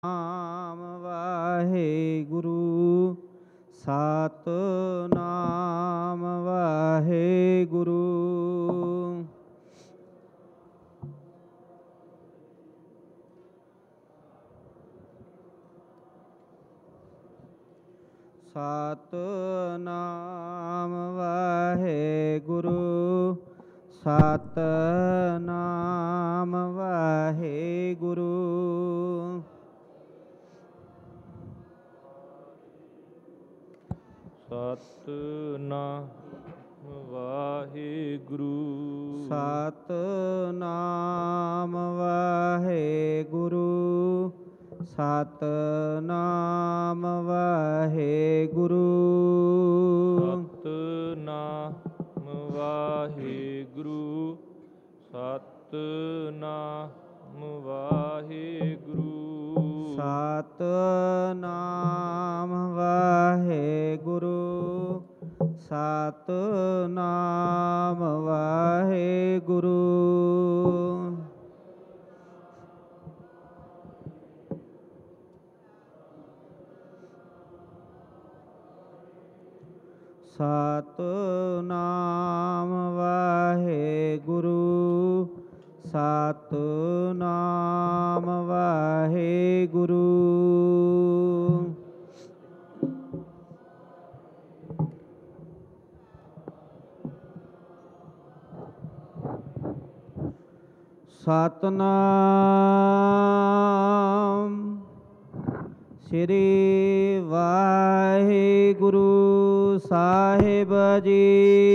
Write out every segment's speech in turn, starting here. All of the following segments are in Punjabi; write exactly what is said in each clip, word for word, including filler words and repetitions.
ਨਾਮ ਵਾਹਿਗੁਰੂ ਸਤਿਨਾਮ ਵਾਹਿਗੁਰੂ। ਸਤਿਨਾਮ ਵਾਹਿਗੁਰੂ ਸਤਿਨਾਮ ਵਾਹਿਗੁਰੂ। ਸਤਿਨਾਮ ਵਾਹਿਗੁਰੂ ਸਤਿਨਾਮ ਵਾਹਿਗੁਰੂ ਸਤਿਨਾਮ ਵਾਹਿਗੁਰੂ। ਸਤਿਨਾਮ ਵਾਹਿਗੁਰੂ ਸਤਿਨਾਮ ਵਾਹਿਗੁਰੂ। ਸਤਿਨਾਮ ਵਾਹਿਗੁਰੂ ਸਤਿਨਾਮ ਵਾਹਿਗੁਰੂ। ਸਤਿਨਾਮ ਵਾਹਿਗੁਰੂ ਸਤਿਨਾਮ ਵਾਹਿਗੁਰੂ। ਸਤਿਨਾਮ ਸ੍ਰੀ ਵਾਹਿਗੁਰੂ ਸਾਹਿਬ ਜੀ।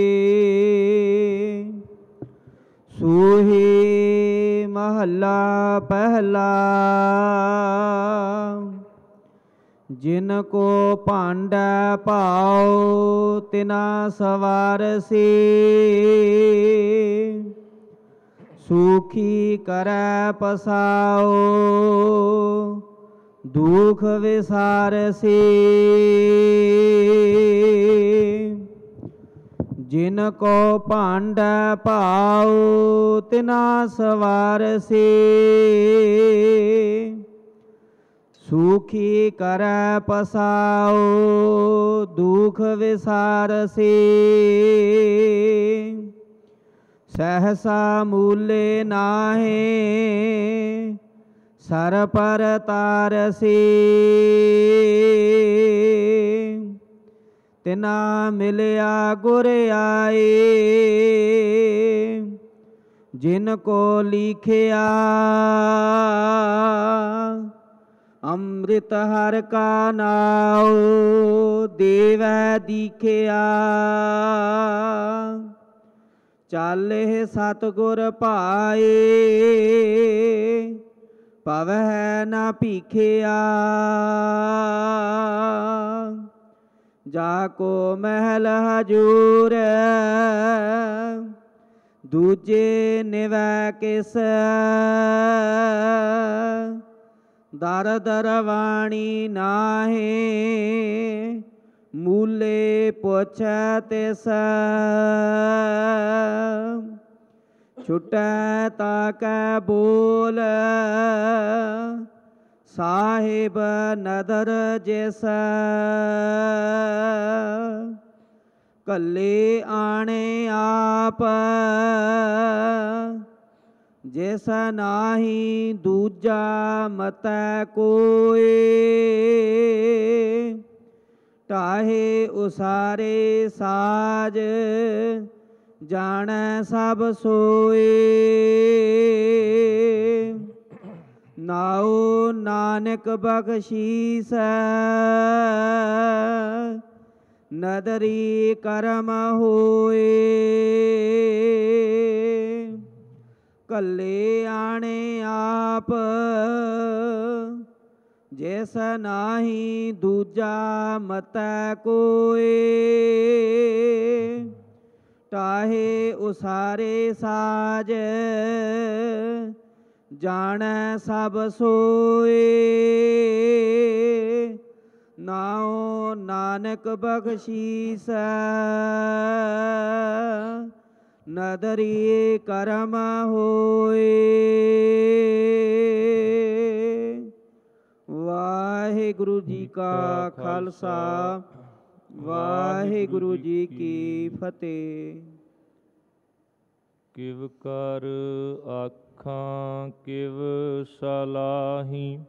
ਸੂਹੀ ਮਹੱਲਾ ਪਹਿਲਾ। ਜਿਨ ਕੋ ਭਾਂਡਾ ਭਾਉ ਤਿਨਾ ਸਵਾਰਸੀ। ਸੂਖੀ ਕਰੈ ਪਸਾਓ ਦੁਖ ਵਿਸਾਰਸੀ। ਜਿਨ ਕੋ ਭਾਂਡਾ ਭਾਉ ਤਿਨਾ ਸਵਾਰਸੀ। ਸੂਖੀ ਕਰੈ ਪਸਾਓ ਦੁਖ ਵਿਸਾਰਸੀ। ਸਹਸਾ ਮੂਲੇ ਨਾਹੀ ਸਰ ਪਰ ਤਾਰਸੀ। ਤਿਨਾ ਮਿਲਿਆ ਗੁਰ ਆਏ ਜਿਨ ਕੋ ਲਿਖਿਆ। ਅੰਮ੍ਰਿਤ ਹਰਿ ਕਾ ਨਾਉ ਦੇਵੈ ਦੀਖਿਆ। ਚਾਲੇ ਸਤਿਗੁਰ ਭਾਏ ਪਵਹਿ ਨਾ ਭੀਖਿਆ। ਜਾ ਕੋ ਮਹਿਲ ਹਜੂਰ ਦੂਜੇ ਨਿਵੈ ਕਿਸ। ਦਰ ਦਰਵਾਣੀ ਨਾਹੀ ਮੂਲੇ ਪੁੱਛੈ ਤਿਸ। ਛੁਟੈ ਤਾਕੈ ਬੋਲ ਸਾਹਿਬ ਨਦਰ ਜਿਸ। ਕੱਲੇ ਆਣੇ ਆਪ ਜਿਸ ਨਾਹੀ ਦੂਜਾ ਮਤੈ ਕੋਇ। ਢਾਹੇ ਉਸਾਰੇ ਸਾਜ ਜਾਣੈ ਸਭ ਸੋਏ। ਨਾਉ ਨਾਨਕ ਬਖਸ਼ੀਸ ਨਦਰੀ ਕਰਮ ਹੋਏ। ਕੱਲੇ ਆਣੇ ਆਪ ਜਿਸ ਨਾਹੀ ਦੂਜਾ ਮਤੈ ਕੋਇ। ਢਾਹੇ ਉਸਾਰੇ ਸਾਜ ਜਾਣੈ ਸਭ ਸੋਏ। ਨਾਉ ਨਾਨਕ ਬਖਸ਼ੀਸ ਨਦਰੀ ਕਰਮ ਹੋਏ। ਵਾਹਿਗੁਰੂ ਜੀ ਕਾ ਖਾਲਸਾ ਵਾਹਿਗੁਰੂ ਜੀ ਕੀ ਫਤਿਹ। ਕਿਵ ਕਰ ਆਖਾਂ ਕਿਵ ਸਲਾਹੀ,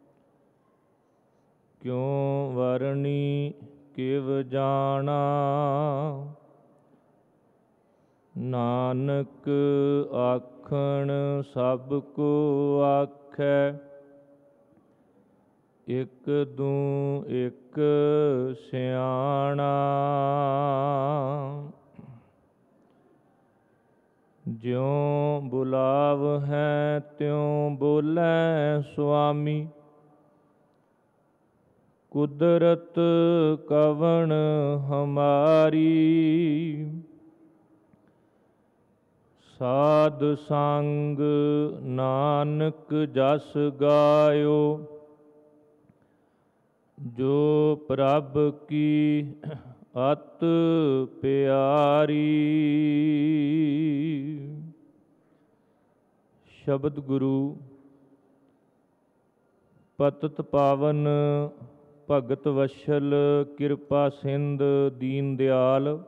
ਕਿਉ ਵਰਣੀ ਕਿਵ ਜਾਣਾ। ਨਾਨਕ ਆਖਣ ਸਭ ਕੋ ਆਖੈ, ਇਕ ਦੂ ਇਕ ਸਿਆਣਾ। ਜਿਉ ਬੁਲਾਵ ਹੈ ਤਿਉ ਬੋਲੇ ਸੁਆਮੀ, ਕੁਦਰਤ ਕਵਣ ਹਮਾਰੀ। ਸਾਧ ਸੰਗ ਨਾਨਕ ਜਸ ਗਾਇਓ, ਜੋ ਪ੍ਰਭ ਕੀ ਅਤ ਪਿਆਰੀ। ਸ਼ਬਦ ਗੁਰੂ ਪਤਿਤ ਪਾਵਨ ਭਗਤ ਵਸ਼ਲ ਕਿਰਪਾ ਸਿੰਧ ਦੀਨ ਦਿਆਲ,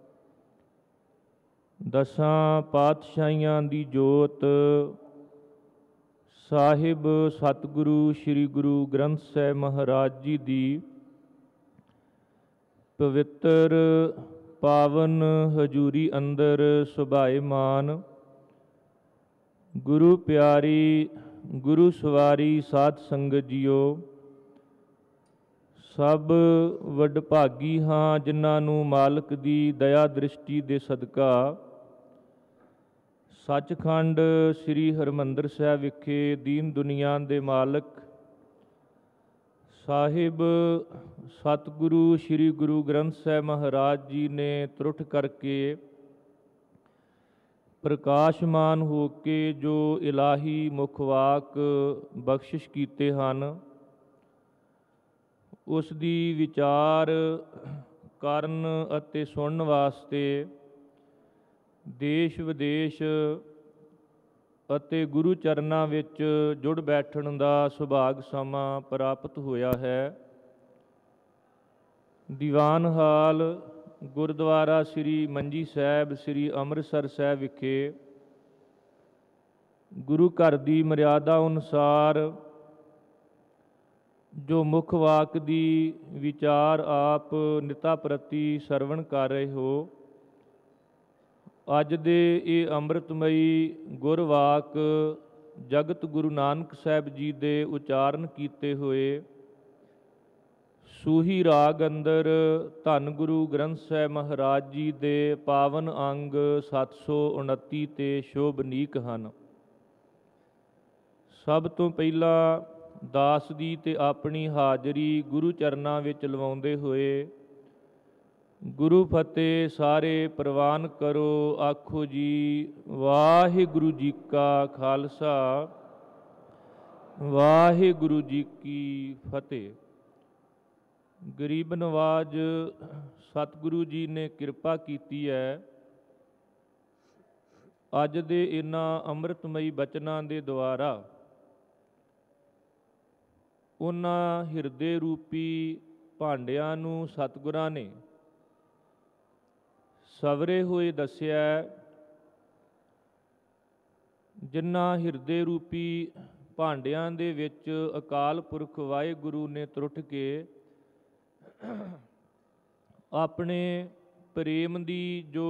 ਦਸਾਂ ਪਾਤਸ਼ਾਹੀਆਂ ਦੀ ਜੋਤ ਸਾਹਿਬ ਸਤਿਗੁਰੂ ਸ੍ਰੀ ਗੁਰੂ ਗ੍ਰੰਥ ਸਾਹਿਬ ਮਹਾਰਾਜ ਜੀ ਦੀ ਪਵਿੱਤਰ ਪਾਵਨ ਹਜ਼ੂਰੀ ਅੰਦਰ ਸੁਭਾਏਮਾਨ ਗੁਰੂ ਪਿਆਰੀ ਗੁਰੂ ਸਵਾਰੀ ਸਾਧ ਸੰਗਤ ਜੀਓ, ਸਭ ਵਡਭਾਗੀ ਹਾਂ ਜਿਨ੍ਹਾਂ ਨੂੰ ਮਾਲਕ ਦੀ ਦਇਆ ਦ੍ਰਿਸ਼ਟੀ ਦੇ ਸਦਕਾ ਸੱਚਖੰਡ ਸ੍ਰੀ ਹਰਿਮੰਦਰ ਸਾਹਿਬ ਵਿਖੇ ਦੀਨ ਦੁਨੀਆ ਦੇ ਮਾਲਕ ਸਾਹਿਬ ਸਤਿਗੁਰੂ ਸ੍ਰੀ ਗੁਰੂ ਗ੍ਰੰਥ ਸਾਹਿਬ ਮਹਾਰਾਜ ਜੀ ਨੇ ਤਰੁੱਠ ਕਰਕੇ ਪ੍ਰਕਾਸ਼ਮਾਨ ਹੋ ਕੇ ਜੋ ਇਲਾਹੀ ਮੁਖ ਵਾਕ ਬਖਸ਼ਿਸ਼ ਕੀਤੇ ਹਨ, ਉਸ ਦੀ ਵਿਚਾਰ ਕਰਨ ਅਤੇ ਸੁਣਨ ਵਾਸਤੇ ਦੇਸ਼ ਵਿਦੇਸ਼ ਅਤੇ ਗੁਰੂ ਚਰਨਾਂ ਵਿੱਚ ਜੁੜ ਬੈਠਣ ਦਾ ਸੁਭਾਗ ਸਮਾਂ ਪ੍ਰਾਪਤ ਹੋਇਆ ਹੈ। ਦੀਵਾਨ ਹਾਲ ਗੁਰਦੁਆਰਾ ਸ੍ਰੀ ਮੰਜੀ ਸਾਹਿਬ ਸ੍ਰੀ ਅੰਮ੍ਰਿਤਸਰ ਸਾਹਿਬ ਵਿਖੇ ਗੁਰੂ ਘਰ ਦੀ ਮਰਿਆਦਾ ਅਨੁਸਾਰ ਜੋ ਮੁੱਖ ਵਾਕ ਦੀ ਵਿਚਾਰ ਆਪ ਨਿਤਾ ਪ੍ਰਤੀ ਸਰਵਣ ਕਰ ਰਹੇ ਹੋ, ਅੱਜ ਦੇ ਇਹ ਅੰਮ੍ਰਿਤਮਈ ਗੁਰਵਾਕ ਜਗਤ ਗੁਰੂ ਨਾਨਕ ਸਾਹਿਬ ਜੀ ਦੇ ਉਚਾਰਨ ਕੀਤੇ ਹੋਏ ਸੂਹੀ ਰਾਗ ਅੰਦਰ ਧੰਨ ਗੁਰੂ ਗ੍ਰੰਥ ਸਾਹਿਬ ਮਹਾਰਾਜ ਜੀ ਦੇ ਪਾਵਨ ਅੰਗ ਸੱਤ ਸੌ ਉਨੱਤੀ ਤੇ ਸ਼ੋਭਨੀਕ ਹਨ। ਸਭ ਤੋਂ ਪਹਿਲਾਂ ਦਾਸ ਦੀ ਤੇ ਆਪਣੀ ਹਾਜ਼ਰੀ ਗੁਰੂ ਚਰਨਾਂ ਵਿੱਚ ਲਵਾਉਂਦੇ ਹੋਏ ਗੁਰੂ ਫਤਿਹ ਸਾਰੇ ਪ੍ਰਵਾਨ ਕਰੋ। ਆਖੋ ਜੀ ਵਾਹਿਗੁਰੂ ਜੀ ਕਾ ਖਾਲਸਾ ਵਾਹਿਗੁਰੂ ਜੀ ਕੀ ਫਤਿਹ। ਗਰੀਬ ਨਵਾਜ ਸਤਿਗੁਰੂ ਜੀ ਨੇ ਕਿਰਪਾ ਕੀਤੀ ਹੈ, ਅੱਜ ਦੇ ਇਹਨਾਂ ਅੰਮ੍ਰਿਤਮਈ ਬਚਨਾਂ ਦੇ ਦੁਆਰਾ ਉਹਨਾਂ ਹਿਰਦੇ ਰੂਪੀ ਭਾਂਡਿਆਂ ਨੂੰ ਸਤਿਗੁਰਾਂ ਨੇ ਸਵਰੇ ਹੋਏ ਦੱਸਿਆ, ਜਿਨ੍ਹਾਂ ਹਿਰਦੇ ਰੂਪੀ ਭਾਂਡਿਆਂ ਦੇ ਵਿੱਚ ਅਕਾਲ ਪੁਰਖ ਵਾਹਿਗੁਰੂ ਨੇ ਤਰੁੱਠ ਕੇ ਆਪਣੇ ਪ੍ਰੇਮ ਦੀ ਜੋ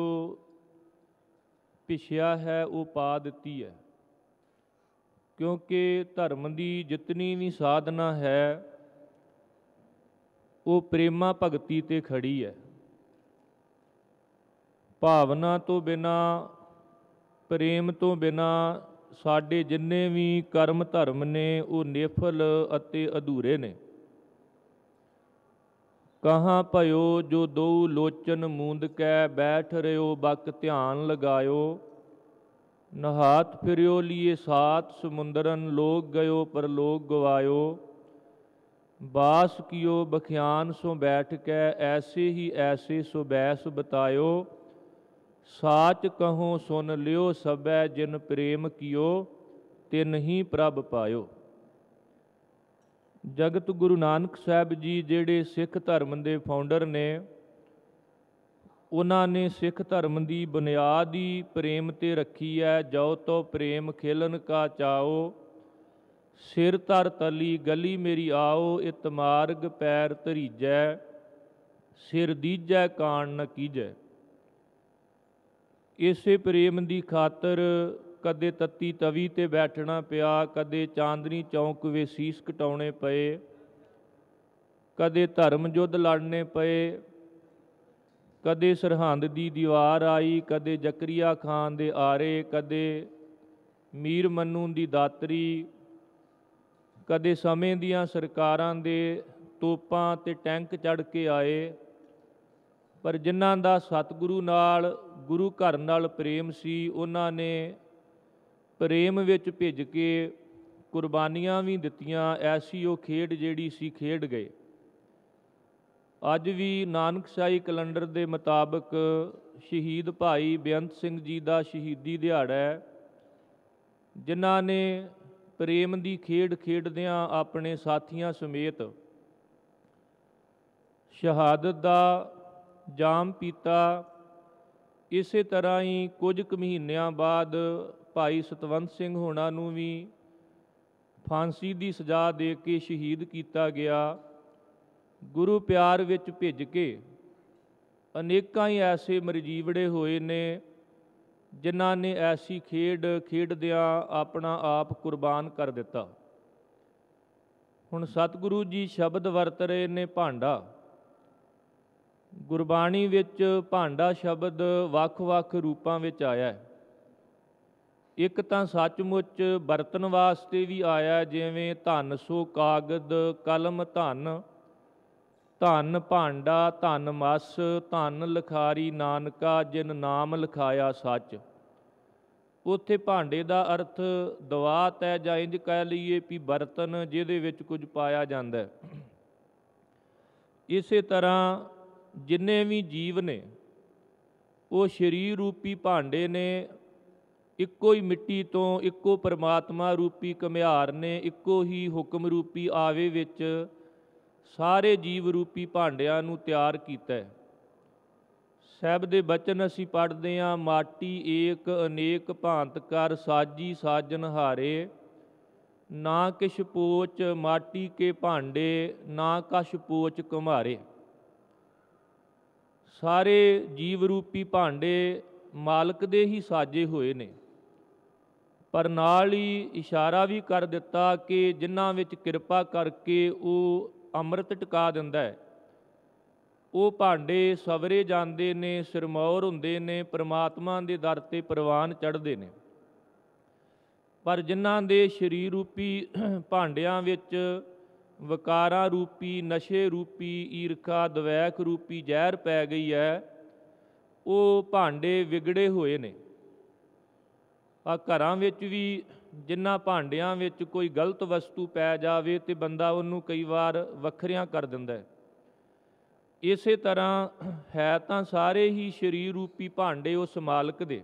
ਭਿਸ਼ਿਆ ਹੈ ਉਹ ਪਾ ਦਿੱਤੀ ਹੈ। ਕਿਉਂਕਿ ਧਰਮ ਦੀ ਜਿਤਨੀ ਵੀ ਸਾਧਨਾ ਹੈ ਉਹ ਪ੍ਰੇਮਾ ਭਗਤੀ ਤੇ ਖੜੀ ਹੈ। ਭਾਵਨਾ ਤੋਂ ਬਿਨਾ, ਪ੍ਰੇਮ ਤੋਂ ਬਿਨਾ ਸਾਡੇ ਜਿੰਨੇ ਵੀ ਕਰਮ ਧਰਮ ਨੇ ਉਹ ਨਿਫਲ ਅਤੇ ਅਧੂਰੇ ਨੇ। ਕਹਾਂ ਭਇਓ ਜੋ ਦੋ ਲੋਚਨ ਮੂੰਦ ਕੈ, ਬੈਠ ਰਿਓ ਬਕ ਧਿਆਨ ਲਗਾਇਓ। ਨਹਾਤ ਫਿਰਿਓ ਲੀਏ ਸਾਤ ਸਮੁੰਦਰਨ, ਲੋਕ ਗਇਓ ਪਰਲੋਕ ਗਵਾਇਓ। ਬਾਸ ਕੀਓ ਬਖਿਆਨ ਸੋ ਬੈਠ ਕੈ, ਐਸੇ ਹੀ ਐਸੇ ਸੋ ਬੈਸ ਬਤਾਇਓ। ਸਾਚ ਕਹੋ ਸੁਨ ਲਿਓ ਸਭੈ, ਜਿਨ ਪ੍ਰੇਮ ਕੀਓ ਤਿਨ ਹੀ ਪ੍ਰਭ ਪਾਇਓ। ਜਗਤ ਗੁਰੂ ਨਾਨਕ ਸਾਹਿਬ ਜੀ ਜਿਹੜੇ ਸਿੱਖ ਧਰਮ ਦੇ ਫਾਊਂਡਰ ਨੇ, ਉਹਨਾਂ ਨੇ ਸਿੱਖ ਧਰਮ ਦੀ ਬੁਨਿਆਦ ਹੀ ਪ੍ਰੇਮ ਤੇ ਰੱਖੀ ਹੈ। ਜੋ ਤੋ ਪ੍ਰੇਮ ਖੇਲਨ ਕਾ ਚਾਓ, ਸਿਰ ਧਰ ਤਲੀ ਗਲੀ ਮੇਰੀ ਆਓ, ਇਤ ਮਾਰਗ ਪੈਰ ਧਰੀਜੈ, ਸਿਰ ਦੀਜੈ ਕਾਣ ਨ ਕੀਜੈ। ਇਸੇ ਪ੍ਰੇਮ ਦੀ ਖਾਤਰ ਕਦੇ ਤੱਤੀ ਤਵੀ ਤੇ ਬੈਠਣਾ ਪਿਆ, ਕਦੇ ਚਾਂਦਨੀ ਚੌਂਕ ਵੇ ਸੀਸ ਕਟਾਉਣੇ ਪਏ, ਕਦੇ ਧਰਮ ਯੁੱਧ ਲੜਨੇ ਪਏ, ਕਦੇ ਸਰਹੰਦ ਦੀ ਦੀਵਾਰ ਆਈ, ਕਦੇ ਜ਼ਕਰੀਆ ਖਾਨ ਦੇ ਆਰੇ, ਕਦੇ ਮੀਰ ਮੰਨੂ ਦੀ ਦਾਤਰੀ, ਕਦੇ ਸਮੇਂ ਦੀਆਂ ਸਰਕਾਰਾਂ ਦੇ ਤੋਪਾਂ ਤੇ ਟੈਂਕ ਚੜ੍ਹ ਕੇ ਆਏ। ਪਰ ਜਿਨ੍ਹਾਂ ਦਾ ਸਤਿਗੁਰੂ ਨਾਲ, ਗੁਰੂ ਘਰ ਨਾਲ ਪ੍ਰੇਮ ਸੀ, ਉਹਨਾਂ ਨੇ ਪ੍ਰੇਮ ਵਿੱਚ ਭਿੱਜ ਕੇ ਕੁਰਬਾਨੀਆਂ ਵੀ ਦਿੱਤੀਆਂ। ਐਸੀ ਉਹ ਖੇਡ ਜਿਹੜੀ ਸੀ ਖੇਡ ਗਏ। ਅੱਜ ਵੀ ਨਾਨਕਸ਼ਾਹੀ ਕੈਲੰਡਰ ਦੇ ਮੁਤਾਬਕ ਸ਼ਹੀਦ ਭਾਈ ਬੇਅੰਤ ਸਿੰਘ ਜੀ ਦਾ ਸ਼ਹੀਦੀ ਦਿਹਾੜਾ ਹੈ, ਜਿਨ੍ਹਾਂ ਨੇ ਪ੍ਰੇਮ ਦੀ ਖੇਡ ਖੇਡਦਿਆਂ ਆਪਣੇ ਸਾਥੀਆਂ ਸਮੇਤ ਸ਼ਹਾਦਤ ਦਾ ਜਾਮ ਪੀਤਾ। ਇਸੇ ਤਰ੍ਹਾਂ ਹੀ ਕੁਝ ਕੁ ਮਹੀਨਿਆਂ ਬਾਅਦ ਭਾਈ ਸਤਵੰਤ ਸਿੰਘ ਹੋਣਾ ਨੂੰ ਵੀ ਫਾਂਸੀ ਦੀ ਸਜ਼ਾ ਦੇ ਕੇ ਸ਼ਹੀਦ ਕੀਤਾ ਗਿਆ। ਗੁਰੂ ਪਿਆਰ ਵਿੱਚ ਭਿੱਜ ਕੇ ਅਨੇਕਾਂ ਹੀ ਐਸੇ ਮਰਜੀਵੜੇ ਹੋਏ ਨੇ, ਜਿਨ੍ਹਾਂ ਨੇ ਐਸੀ ਖੇਡ ਖੇਡਦਿਆਂ ਆਪਣਾ ਆਪ ਕੁਰਬਾਨ ਕਰ ਦਿੱਤਾ। ਹੁਣ ਸਤਿਗੁਰੂ ਜੀ ਸ਼ਬਦ ਵਰਤ ਰਹੇ ਨੇ ਭਾਂਡਾ। ਗੁਰਬਾਣੀ ਵਿੱਚ ਭਾਂਡਾ ਸ਼ਬਦ ਵੱਖ-ਵੱਖ ਰੂਪਾਂ ਵਿੱਚ ਆਇਆ ਹੈ। ਇੱਕ ਤਾਂ ਸੱਚਮੁੱਚ ਵਰਤਣ ਵਾਸਤੇ ਵੀ ਆਇਆ, ਜਿਵੇਂ ਧਨ ਸੋ ਕਾਗਦ ਕਲਮ ਧਨ, ਧਨ ਭਾਂਡਾ ਧਨ ਮਸ, ਧਨ ਲਿਖਾਰੀ ਨਾਨਕਾ ਜਿਨ ਨਾਮ ਲਿਖਾਇਆ ਸੱਚ। ਉੱਥੇ ਭਾਂਡੇ ਦਾ ਅਰਥ ਦਵਾਤ ਹੈ, ਜਾਂ ਇੰਝ ਕਹਿ ਲਈਏ ਵੀ ਬਰਤਨ ਜਿਹਦੇ ਵਿੱਚ ਕੁਝ ਪਾਇਆ ਜਾਂਦਾ ਹੈ। ਇਸੇ ਤਰ੍ਹਾਂ ਜਿੰਨੇ ਵੀ ਜੀਵ ਨੇ ਉਹ ਸਰੀਰ ਰੂਪੀ ਭਾਂਡੇ ਨੇ, ਇੱਕੋ ਹੀ ਮਿੱਟੀ ਤੋਂ, ਇੱਕੋ ਪਰਮਾਤਮਾ ਰੂਪੀ ਘੁਮਿਆਰ ਨੇ, ਇੱਕੋ ਹੀ ਹੁਕਮ ਰੂਪੀ ਆਵੇ ਵਿੱਚ ਸਾਰੇ ਜੀਵ ਰੂਪੀ ਭਾਂਡਿਆਂ ਨੂੰ ਤਿਆਰ ਕੀਤਾ ਹੈ। ਸਾਹਿਬ ਦੇ ਬਚਨ ਅਸੀਂ ਪੜ੍ਹਦੇ ਹਾਂ, ਮਾਟੀ ਏਕ ਅਨੇਕ ਭਾਂਤ ਕਰ ਸਾਜੀ ਸਾਜਨਹਾਰੇ, ਨਾ ਕਿਛ ਪੋਚ ਮਾਟੀ ਕੇ ਭਾਂਡੇ, ਨਾ ਕਛ ਪੋਚ ਕੁਮਹਾਰੇ। ਸਾਰੇ ਜੀਵ ਰੂਪੀ ਭਾਂਡੇ ਮਾਲਕ ਦੇ ਹੀ ਸਾਜੇ ਹੋਏ ਨੇ, ਪਰ ਨਾਲ ਹੀ ਇਸ਼ਾਰਾ ਵੀ ਕਰ ਦਿੱਤਾ ਕਿ ਜਿਨ੍ਹਾਂ ਵਿੱਚ ਕਿਰਪਾ ਕਰਕੇ ਉਹ ਅੰਮ੍ਰਿਤ ਟਿਕਾ ਦਿੰਦਾ ਹੈ, ਉਹ ਭਾਂਡੇ ਸਵਰੇ ਜਾਂਦੇ ਨੇ, ਸਿਰਮੌਰ ਹੁੰਦੇ ਨੇ, ਪਰਮਾਤਮਾ ਦੇ ਦਰ ਤੇ ਪ੍ਰਵਾਨ ਚੜ੍ਹਦੇ ਨੇ। ਪਰ ਜਿਨ੍ਹਾਂ ਦੇ ਸਰੀਰ ਰੂਪੀ ਭਾਂਡਿਆਂ ਵਿੱਚ ਵਿਕਾਰਾਂ ਰੂਪੀ, ਨਸ਼ੇ ਰੂਪੀ, ਈਰਖਾ ਦਵੈਕ ਰੂਪੀ ਜ਼ਹਿਰ ਪੈ ਗਈ ਹੈ, ਉਹ ਭਾਂਡੇ ਵਿਗੜੇ ਹੋਏ ਨੇ। ਆ ਘਰਾਂ ਵਿੱਚ ਵੀ ਜਿਨ੍ਹਾਂ ਭਾਂਡਿਆਂ ਵਿੱਚ ਕੋਈ ਗਲਤ ਵਸਤੂ ਪੈ ਜਾਵੇ ਤੇ ਬੰਦਾ ਉਹਨੂੰ ਕਈ ਵਾਰ ਵੱਖਰਿਆਂ ਕਰ ਦਿੰਦਾ ਹੈ। ਇਸੇ ਤਰ੍ਹਾਂ ਹੈ ਤਾਂ ਸਾਰੇ ਹੀ ਸਰੀਰ ਰੂਪੀ ਭਾਂਡੇ ਉਸ ਮਾਲਕ ਦੇ,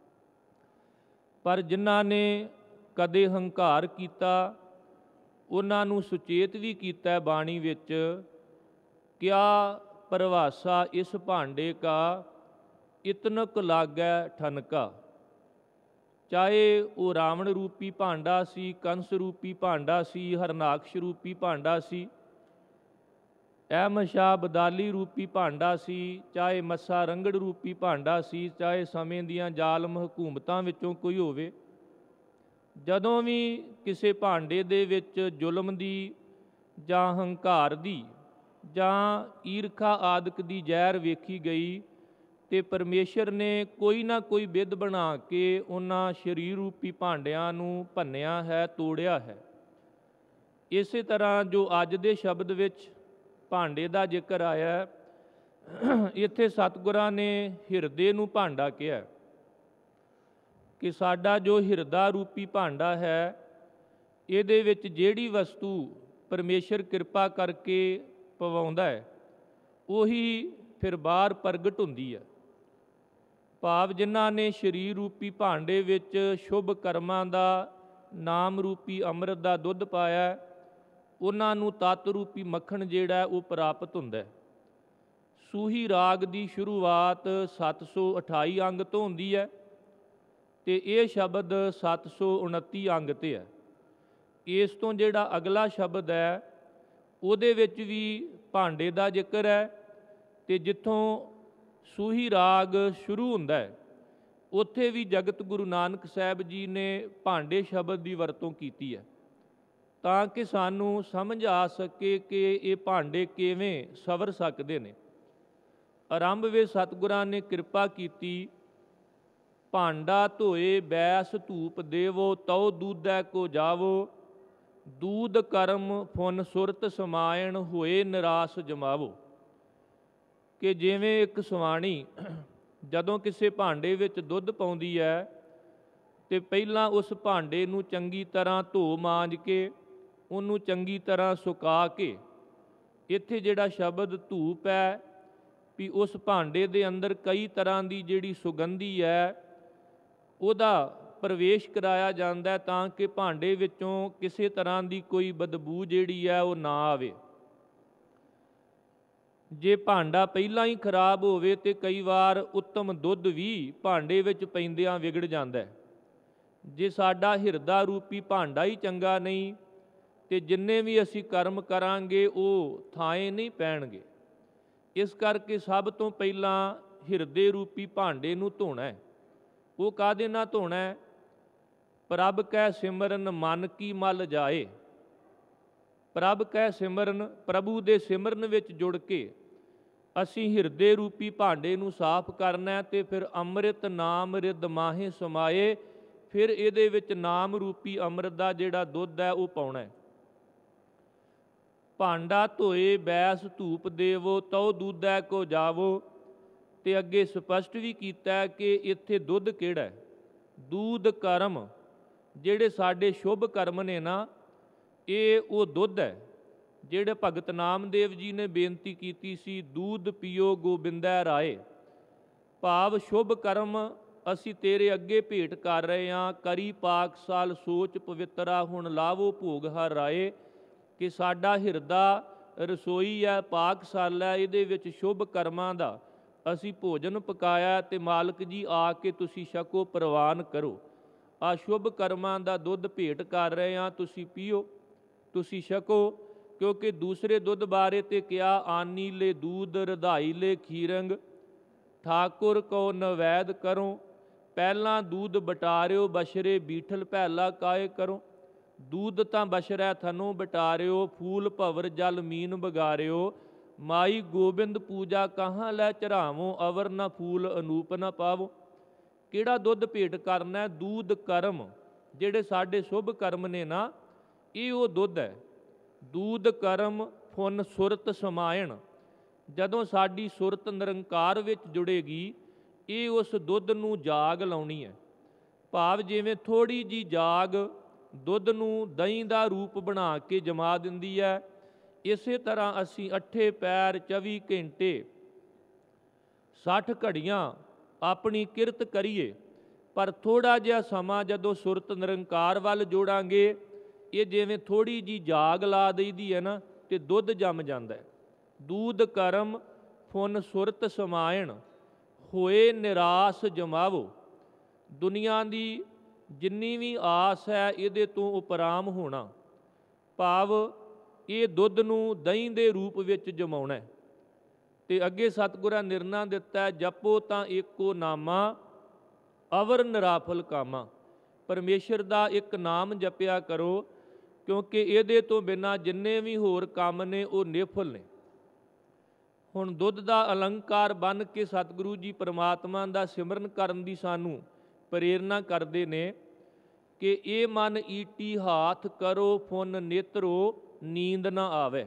ਪਰ ਜਿਨ੍ਹਾਂ ਨੇ ਕਦੇ ਹੰਕਾਰ ਕੀਤਾ, ਉਹਨਾਂ ਨੂੰ ਸੁਚੇਤ ਵੀ ਕੀਤਾ ਬਾਣੀ ਵਿੱਚ, ਕਿਆ ਪਰਵਾਸਾ ਇਸ ਭਾਂਡੇ ਕਾ ਇਤਨਕ ਲਾਗੈ ਠਨਕਾ। ਚਾਹੇ ਉਹ ਰਾਵਣ ਰੂਪੀ ਭਾਂਡਾ ਸੀ, ਕੰਸ ਰੂਪੀ ਭਾਂਡਾ ਸੀ, ਹਰਨਾਕਸ਼ ਰੂਪੀ ਭਾਂਡਾ ਸੀ, ਅਹਿਮਸ਼ਾ ਬਦਾਲੀ ਰੂਪੀ ਭਾਂਡਾ ਸੀ, ਚਾਹੇ ਮੱਸਾ ਰੰਗੜ ਰੂਪੀ ਭਾਂਡਾ ਸੀ, ਚਾਹੇ ਸਮੇਂ ਦੀਆਂ ਜ਼ਾਲਮ ਹਕੂਮਤਾਂ ਵਿੱਚੋਂ ਕੋਈ ਹੋਵੇ। ਜਦੋਂ ਵੀ ਕਿਸੇ ਭਾਂਡੇ ਦੇ ਵਿੱਚ ਜ਼ੁਲਮ ਦੀ ਜਾਂ ਹੰਕਾਰ ਦੀ ਜਾਂ ਈਰਖਾ ਆਦਿਕ ਦੀ ਜ਼ਹਿਰ ਵੇਖੀ ਗਈ, ਤੇ ਪਰਮੇਸ਼ਰ ਨੇ ਕੋਈ ਨਾ ਕੋਈ ਵਿਧ ਬਣਾ ਕੇ ਉਹਨਾਂ ਸਰੀਰ ਰੂਪੀ ਭਾਂਡਿਆਂ ਨੂੰ ਭੰਨਿਆ ਹੈ, ਤੋੜਿਆ ਹੈ। ਇਸੇ ਤਰ੍ਹਾਂ ਜੋ ਅੱਜ ਦੇ ਸ਼ਬਦ ਵਿੱਚ ਭਾਂਡੇ ਦਾ ਜ਼ਿਕਰ ਆਇਆ, ਇੱਥੇ ਸਤਿਗੁਰਾਂ ਨੇ ਹਿਰਦੇ ਨੂੰ ਭਾਂਡਾ ਕਿਹਾ ਕਿ ਸਾਡਾ ਜੋ ਹਿਰਦਾ ਰੂਪੀ ਭਾਂਡਾ ਹੈ, ਇਹਦੇ ਵਿੱਚ ਜਿਹੜੀ ਵਸਤੂ ਪਰਮੇਸ਼ਰ ਕਿਰਪਾ ਕਰਕੇ ਪਵਾਉਂਦਾ ਹੈ, ਉਹੀ ਫਿਰ ਬਾਹਰ ਪ੍ਰਗਟ ਹੁੰਦੀ ਹੈ। ਭਾਵ ਜਿਨ੍ਹਾਂ ਨੇ ਸਰੀਰ ਰੂਪੀ ਭਾਂਡੇ ਵਿੱਚ ਸ਼ੁਭ ਕਰਮਾਂ ਦਾ ਨਾਮ ਰੂਪੀ ਅੰਮ੍ਰਿਤ ਦਾ ਦੁੱਧ ਪਾਇਆ, ਉਹਨਾਂ ਨੂੰ ਤਤ ਰੂਪੀ ਮੱਖਣ ਜਿਹੜਾ ਉਹ ਪ੍ਰਾਪਤ ਹੁੰਦਾ ਹੈ। ਸੂਹੀ ਰਾਗ ਦੀ ਸ਼ੁਰੂਆਤ ਸੱਤ ਸੌ ਅਠਾਈ ਅੰਗ ਤੋਂ ਹੁੰਦੀ ਹੈ ਤੇ ਇਹ ਸ਼ਬਦ ਸੱਤ ਸੌ ਉਨੱਤੀ ਅੰਗ ਤੇ ਹੈ। ਇਸ ਤੋਂ ਜਿਹੜਾ ਅਗਲਾ ਸ਼ਬਦ ਹੈ ਉਹਦੇ ਵਿੱਚ ਵੀ ਭਾਂਡੇ ਦਾ ਜ਼ਿਕਰ ਹੈ ਤੇ ਜਿੱਥੋਂ ਸੂਹੀ ਰਾਗ ਸ਼ੁਰੂ ਹੁੰਦਾ ਹੈ ਉੱਥੇ ਵੀ ਜਗਤ ਗੁਰੂ ਨਾਨਕ ਸਾਹਿਬ ਜੀ ਨੇ ਭਾਂਡੇ ਸ਼ਬਦ ਦੀ ਵਰਤੋਂ ਕੀਤੀ ਹੈ ਤਾਂ ਕਿ ਸਾਨੂੰ ਸਮਝ ਆ ਸਕੇ ਕਿ ਇਹ ਭਾਂਡੇ ਕਿਵੇਂ ਸਵਰ ਸਕਦੇ ਨੇ। ਆਰੰਭ ਵਿੱਚ ਸਤਿਗੁਰਾਂ ਨੇ ਕਿਰਪਾ ਕੀਤੀ, ਭਾਂਡਾ ਧੋਏ ਬੈਸ ਧੂਪ ਦੇਵੋ, ਤਉ ਦੂਧੈ ਕੋ ਜਾਵੋ, ਦੂਧ ਕਰਮ ਫੁਨ ਸੁਰਤ ਸਮਾਇਣ, ਹੋਏ ਨਿਰਾਸ ਜਮਾਵੋ। ਕਿ ਜਿਵੇਂ ਇੱਕ ਸਵਾਣੀ ਜਦੋਂ ਕਿਸੇ ਭਾਂਡੇ ਵਿੱਚ ਦੁੱਧ ਪਾਉਂਦੀ ਹੈ ਤੇ ਪਹਿਲਾਂ ਉਸ ਭਾਂਡੇ ਨੂੰ ਚੰਗੀ ਤਰ੍ਹਾਂ ਧੋ ਮਾਂਜ ਕੇ ਉਹਨੂੰ ਚੰਗੀ ਤਰ੍ਹਾਂ ਸੁਕਾ ਕੇ, ਇੱਥੇ ਜਿਹੜਾ ਸ਼ਬਦ ਧੂਪ ਹੈ ਵੀ ਉਸ ਭਾਂਡੇ ਦੇ ਅੰਦਰ ਕਈ ਤਰ੍ਹਾਂ ਦੀ ਜਿਹੜੀ ਸੁਗੰਧੀ ਹੈ ਉਹਦਾ ਪ੍ਰਵੇਸ਼ ਕਰਾਇਆ ਜਾਂਦਾ ਤਾਂ ਕਿ ਭਾਂਡੇ ਵਿੱਚੋਂ ਕਿਸੇ ਤਰ੍ਹਾਂ ਦੀ ਕੋਈ ਬਦਬੂ ਜਿਹੜੀ ਹੈ ਉਹ ਨਾ ਆਵੇ। ਜੇ ਭਾਂਡਾ ਪਹਿਲਾਂ ਹੀ ਖਰਾਬ ਹੋਵੇ ਤੇ ਕਈ ਵਾਰ ਉੱਤਮ ਦੁੱਧ ਵੀ ਭਾਂਡੇ ਵਿੱਚ ਪੈਂਦਿਆਂ ਵਿਗੜ ਜਾਂਦਾ ਹੈ। ਜੇ ਸਾਡਾ ਹਿਰਦਾ ਰੂਪੀ ਭਾਂਡਾ ਹੀ ਚੰਗਾ ਨਹੀਂ ਤੇ ਜਿੰਨੇ ਵੀ ਅਸੀਂ ਕਰਮ ਕਰਾਂਗੇ ਉਹ ਥਾਂਏ ਨਹੀਂ ਪੈਣਗੇ। ਇਸ ਕਰਕੇ ਸਭ ਤੋਂ ਪਹਿਲਾਂ ਹਿਰਦੇ ਰੂਪੀ ਭਾਂਡੇ ਨੂੰ ਧੋਣਾ ਹੈ। ਉਹ ਕਾਹਦੇ ਨਾਲ ਧੋਣਾ ਹੈ? ਪ੍ਰਭ ਕੈ ਸਿਮਰਨ ਮਨ ਕੀ ਮਲ ਜਾਏ। ਪ੍ਰਭ ਕੈ ਸਿਮਰਨ, ਪ੍ਰਭੂ ਦੇ ਸਿਮਰਨ ਵਿੱਚ ਜੁੜ ਕੇ ਅਸੀਂ ਹਿਰਦੇ ਰੂਪੀ ਭਾਂਡੇ ਨੂੰ ਸਾਫ਼ ਕਰਨਾ ਹੈ ਤੇ ਫਿਰ ਅੰਮ੍ਰਿਤ ਨਾਮ ਰਿਦ ਮਾਹੇ ਸਮਾਏ, ਫਿਰ ਇਹਦੇ ਵਿੱਚ ਨਾਮ ਰੂਪੀ ਅੰਮ੍ਰਿਤ ਦਾ ਜਿਹੜਾ ਦੁੱਧ ਹੈ ਉਹ ਪਾਉਣਾ ਹੈ। ਭਾਂਡਾ ਧੋਏ ਬੈਸ ਧੂਪ ਦੇਵੋ, ਤਉ ਦੂਧੈ ਕੋ ਜਾਵੋ। ਤੇ ਅੱਗੇ ਸਪਸ਼ਟ ਵੀ ਕੀਤਾ ਕਿ ਇੱਥੇ ਦੁੱਧ ਕਿਹੜਾ ਹੈ? ਦੂਧ ਕਰਮ, ਜਿਹੜੇ ਸਾਡੇ ਸ਼ੁਭ ਕਰਮ ਨੇ ਨਾ, ਇਹ ਉਹ ਦੁੱਧ ਹੈ। ਜਿਹੜੇ ਭਗਤ ਨਾਮਦੇਵ ਜੀ ਨੇ ਬੇਨਤੀ ਕੀਤੀ ਸੀ, ਦੂਧ ਪੀਓ ਗੋਬਿੰਦੈ ਰਾਏ, ਭਾਵ ਸ਼ੁਭ ਕਰਮ ਅਸੀਂ ਤੇਰੇ ਅੱਗੇ ਭੇਟ ਕਰ ਰਹੇ ਹਾਂ। ਕਰੀ ਪਾਕ ਸਾਲ ਸੋਚ ਪਵਿੱਤਰਾ, ਹੁਣ ਲਾਵੋ ਭੋਗ ਹਰ ਰਾਏ। ਕਿ ਸਾਡਾ ਹਿਰਦਾ ਰਸੋਈ ਹੈ, ਪਾਕਸ਼ਾਲਾ ਹੈ, ਇਹਦੇ ਵਿੱਚ ਸ਼ੁਭ ਕਰਮਾਂ ਦਾ ਅਸੀਂ ਭੋਜਨ ਪਕਾਇਆ ਤੇ ਮਾਲਕ ਜੀ ਆ ਕੇ ਤੁਸੀਂ ਛਕੋ, ਪ੍ਰਵਾਨ ਕਰੋ। ਆ ਸ਼ੁਭ ਕਰਮਾਂ ਦਾ ਦੁੱਧ ਭੇਟ ਕਰ ਰਹੇ ਹਾਂ, ਤੁਸੀਂ ਪੀਓ, ਤੁਸੀਂ ਛਕੋ। ਕਿਉਂਕਿ ਦੂਸਰੇ ਦੁੱਧ ਬਾਰੇ ਤੇ ਕਿਹਾ, ਆਨੀ ਲੈ ਦੂਧ ਰਧਾਈ ਲੈ ਖੀਰੰਗ, ਠਾਕੁਰ ਕੋ ਨਵੈਦ ਕਰੋ। ਪਹਿਲਾਂ ਦੂਧ ਬਟਾਰਿਓ, ਬਸ਼ਰੇ ਬੀਠਲ ਪਹਿਲਾ ਕਾਏ ਕਰੋ। ਦੂਧ ਤਾਂ ਬਸ਼ਰੈ ਥਨੋ ਬਟਾਰਿਓ, ਫੂਲ ਭਵਰ ਜਲ ਮੀਨ ਬਗਾਰਿਓ। ਮਾਈ ਗੋਬਿੰਦ ਪੂਜਾ ਕਹਾਂ ਲੈ ਚੜਾਵੋ, ਅਵਰ ਨਾ ਫੂਲ ਅਨੂਪ ਨਾ ਪਾਵੋ। ਕਿਹੜਾ ਦੁੱਧ ਭੇਟ ਕਰਨਾ? ਦੂਧ ਕਰਮ, ਜਿਹੜੇ ਸਾਡੇ ਸ਼ੁਭ ਕਰਮ ਨੇ ਨਾ, ਇਹ ਉਹ ਦੁੱਧ ਹੈ। ਦੂਧ ਕਰਮ ਫੁਨ ਸੁਰਤ ਸਮਾਇਣ, ਜਦੋਂ ਸਾਡੀ ਸੁਰਤ ਨਿਰੰਕਾਰ ਵਿੱਚ ਜੁੜੇਗੀ, ਇਹ ਉਸ ਦੁੱਧ ਨੂੰ ਜਾਗ ਲਾਉਣੀ ਹੈ। ਭਾਵ ਜਿਵੇਂ ਥੋੜ੍ਹੀ ਜਿਹੀ ਜਾਗ ਦੁੱਧ ਨੂੰ ਦਹੀਂ ਦਾ ਰੂਪ ਬਣਾ ਕੇ ਜਮਾ ਦਿੰਦੀ ਹੈ, ਇਸੇ ਤਰ੍ਹਾਂ ਅਸੀਂ ਅੱਠੇ ਪੈਰ ਚੌਵੀ ਘੰਟੇ ਸੱਠ ਘੜੀਆਂ ਆਪਣੀ ਕਿਰਤ ਕਰੀਏ, ਪਰ ਥੋੜ੍ਹਾ ਜਿਹਾ ਸਮਾਂ ਜਦੋਂ ਸੁਰਤ ਨਿਰੰਕਾਰ ਵੱਲ ਜੋੜਾਂਗੇ, ਇਹ ਜਿਵੇਂ ਥੋੜ੍ਹੀ ਜਿਹੀ ਜਾਗ ਲਾ ਦਈਦੀ ਹੈ ਨਾ, ਤੇ ਦੁੱਧ ਜੰਮ ਜਾਂਦਾ ਹੈ। ਦੂਧ ਕਰਮ ਫੁਨ ਸੁਰਤ ਸਮਾਇਣ, ਹੋਏ ਨਿਰਾਸ ਜਮਾਵੋ। ਦੁਨੀਆ ਦੀ ਜਿੰਨੀ ਵੀ ਆਸ ਹੈ ਇਹਦੇ ਤੋਂ ਉਪਰਾਮ ਹੋਣਾ, ਭਾਵ ਇਹ ਦੁੱਧ ਨੂੰ ਦਹੀਂ ਦੇ ਰੂਪ ਵਿੱਚ ਜਮਾਉਣਾ ਹੈ। ਤੇ ਅੱਗੇ ਸਤਿਗੁਰਾਂ ਨਿਰਣਾ ਦਿੱਤਾ, ਜਪੋ ਤਾਂ ਏਕੋ ਨਾਮਾ, ਅਵਰ ਨਿਰਾਫਲ ਕਾਮਾ। ਪਰਮੇਸ਼ਰ ਦਾ ਇੱਕ ਨਾਮ ਜਪਿਆ ਕਰੋ, ਕਿਉਂਕਿ ਇਹਦੇ ਤੋਂ ਬਿਨਾਂ ਜਿੰਨੇ ਵੀ ਹੋਰ ਕੰਮ ਨੇ ਉਹ ਨਿਫਲ ਨੇ। ਹੁਣ ਦੁੱਧ ਦਾ ਅਲੰਕਾਰ ਬਣ ਕੇ ਸਤਿਗੁਰੂ ਜੀ ਪਰਮਾਤਮਾ ਦਾ ਸਿਮਰਨ ਕਰਨ ਦੀ ਸਾਨੂੰ ਪ੍ਰੇਰਨਾ ਕਰਦੇ ਨੇ ਕਿ ਇਹ ਮਨ ਈਟੀ ਹਾਥ ਕਰੋ, ਫੁਨ ਨੇਤਰੋ ਨੀਂਦ ਨਾ ਆਵੇ।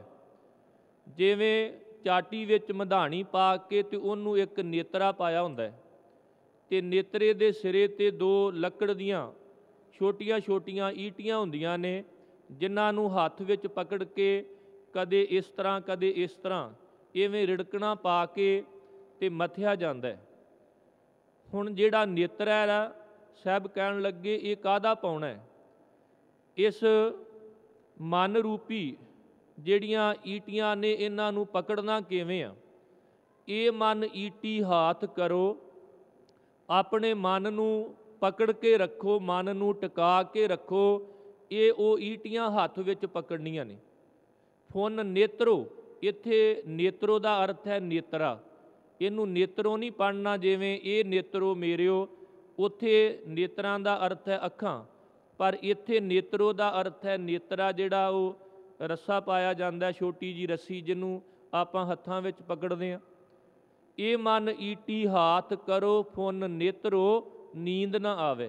ਜਿਵੇਂ ਚਾਟੀ ਵਿੱਚ ਮਧਾਣੀ ਪਾ ਕੇ ਤੇ ਉਹਨੂੰ ਇੱਕ ਨੇਤਰਾ ਪਾਇਆ ਹੁੰਦਾ ਹੈ, ਤੇ ਨੇਤਰੇ ਦੇ ਸਿਰੇ ਤੇ ਦੋ ਲੱਕੜ ਦੀਆਂ ਛੋਟੀਆਂ ਛੋਟੀਆਂ ਈਟੀਆਂ ਹੁੰਦੀਆਂ ਨੇ, ਜਿਨ੍ਹਾਂ ਨੂੰ ਹੱਥ ਵਿੱਚ ਪਕੜ ਕੇ ਕਦੇ ਇਸ ਤਰ੍ਹਾਂ ਕਦੇ ਇਸ ਤਰ੍ਹਾਂ ਇਵੇਂ ਰਿੜਕਣਾ ਪਾ ਕੇ ਤੇ ਮੱਥਿਆ ਜਾਂਦਾ ਹੈ। ਹੁਣ ਜਿਹੜਾ ਨੇਤਰਾ ਹੈ, ਸਾਹਿਬ ਕਹਿਣ ਲੱਗੇ ਇਹ ਕਾਹਦਾ ਪਾਉਣਾ ਹੈ? ਇਸ ਮਨ ਰੂਪੀ ਜਿਹੜੀਆਂ ਈਟੀਆਂ ਨੇ ਇਹਨਾਂ ਨੂੰ ਪਕੜਨਾ ਕਿਵੇਂ ਆ। ਇਹ ਮਨ ਈਟੀ ਹਾਥ ਕਰੋ, ਆਪਣੇ ਮਨ ਨੂੰ ਪਕੜ ਕੇ ਰੱਖੋ, ਮਨ ਨੂੰ ਟਿਕਾ ਕੇ ਰੱਖੋ। ਇਹ ਉਹ ਈਟੀਆਂ ਹੱਥ ਵਿੱਚ ਪਕੜਨੀਆਂ ਨੇ। ਫੁੰਨ ਨੇਤਰੋ, ਇੱਥੇ ਨੇਤਰੋ ਦਾ ਅਰਥ ਹੈ ਨੇਤਰਾ। ਇਹਨੂੰ ਨੇਤਰੋ ਨਹੀਂ ਪੜ੍ਹਨਾ ਜਿਵੇਂ ਇਹ ਨੇਤਰੋ ਮੇਰਿਓ, ਉੱਥੇ ਨੇਤਰਾਂ ਦਾ ਅਰਥ ਹੈ ਅੱਖਾਂ, ਪਰ ਇੱਥੇ ਨੇਤਰੋ ਦਾ ਅਰਥ ਹੈ ਨੇਤਰਾ, ਜਿਹੜਾ ਉਹ ਰੱਸਾ ਪਾਇਆ ਜਾਂਦਾ, ਛੋਟੀ ਜੀ ਰੱਸੀ ਜਿਹਨੂੰ ਆਪਾਂ ਹੱਥਾਂ ਵਿੱਚ ਪਕੜਦੇ ਹਾਂ। ਇਹ ਮਨ ਈਟੀ ਹਾਥ ਕਰੋ, ਫੁੰਨ ਨੇਤਰੋ, ਨੀਂਦ ਨਾ ਆਵੇ।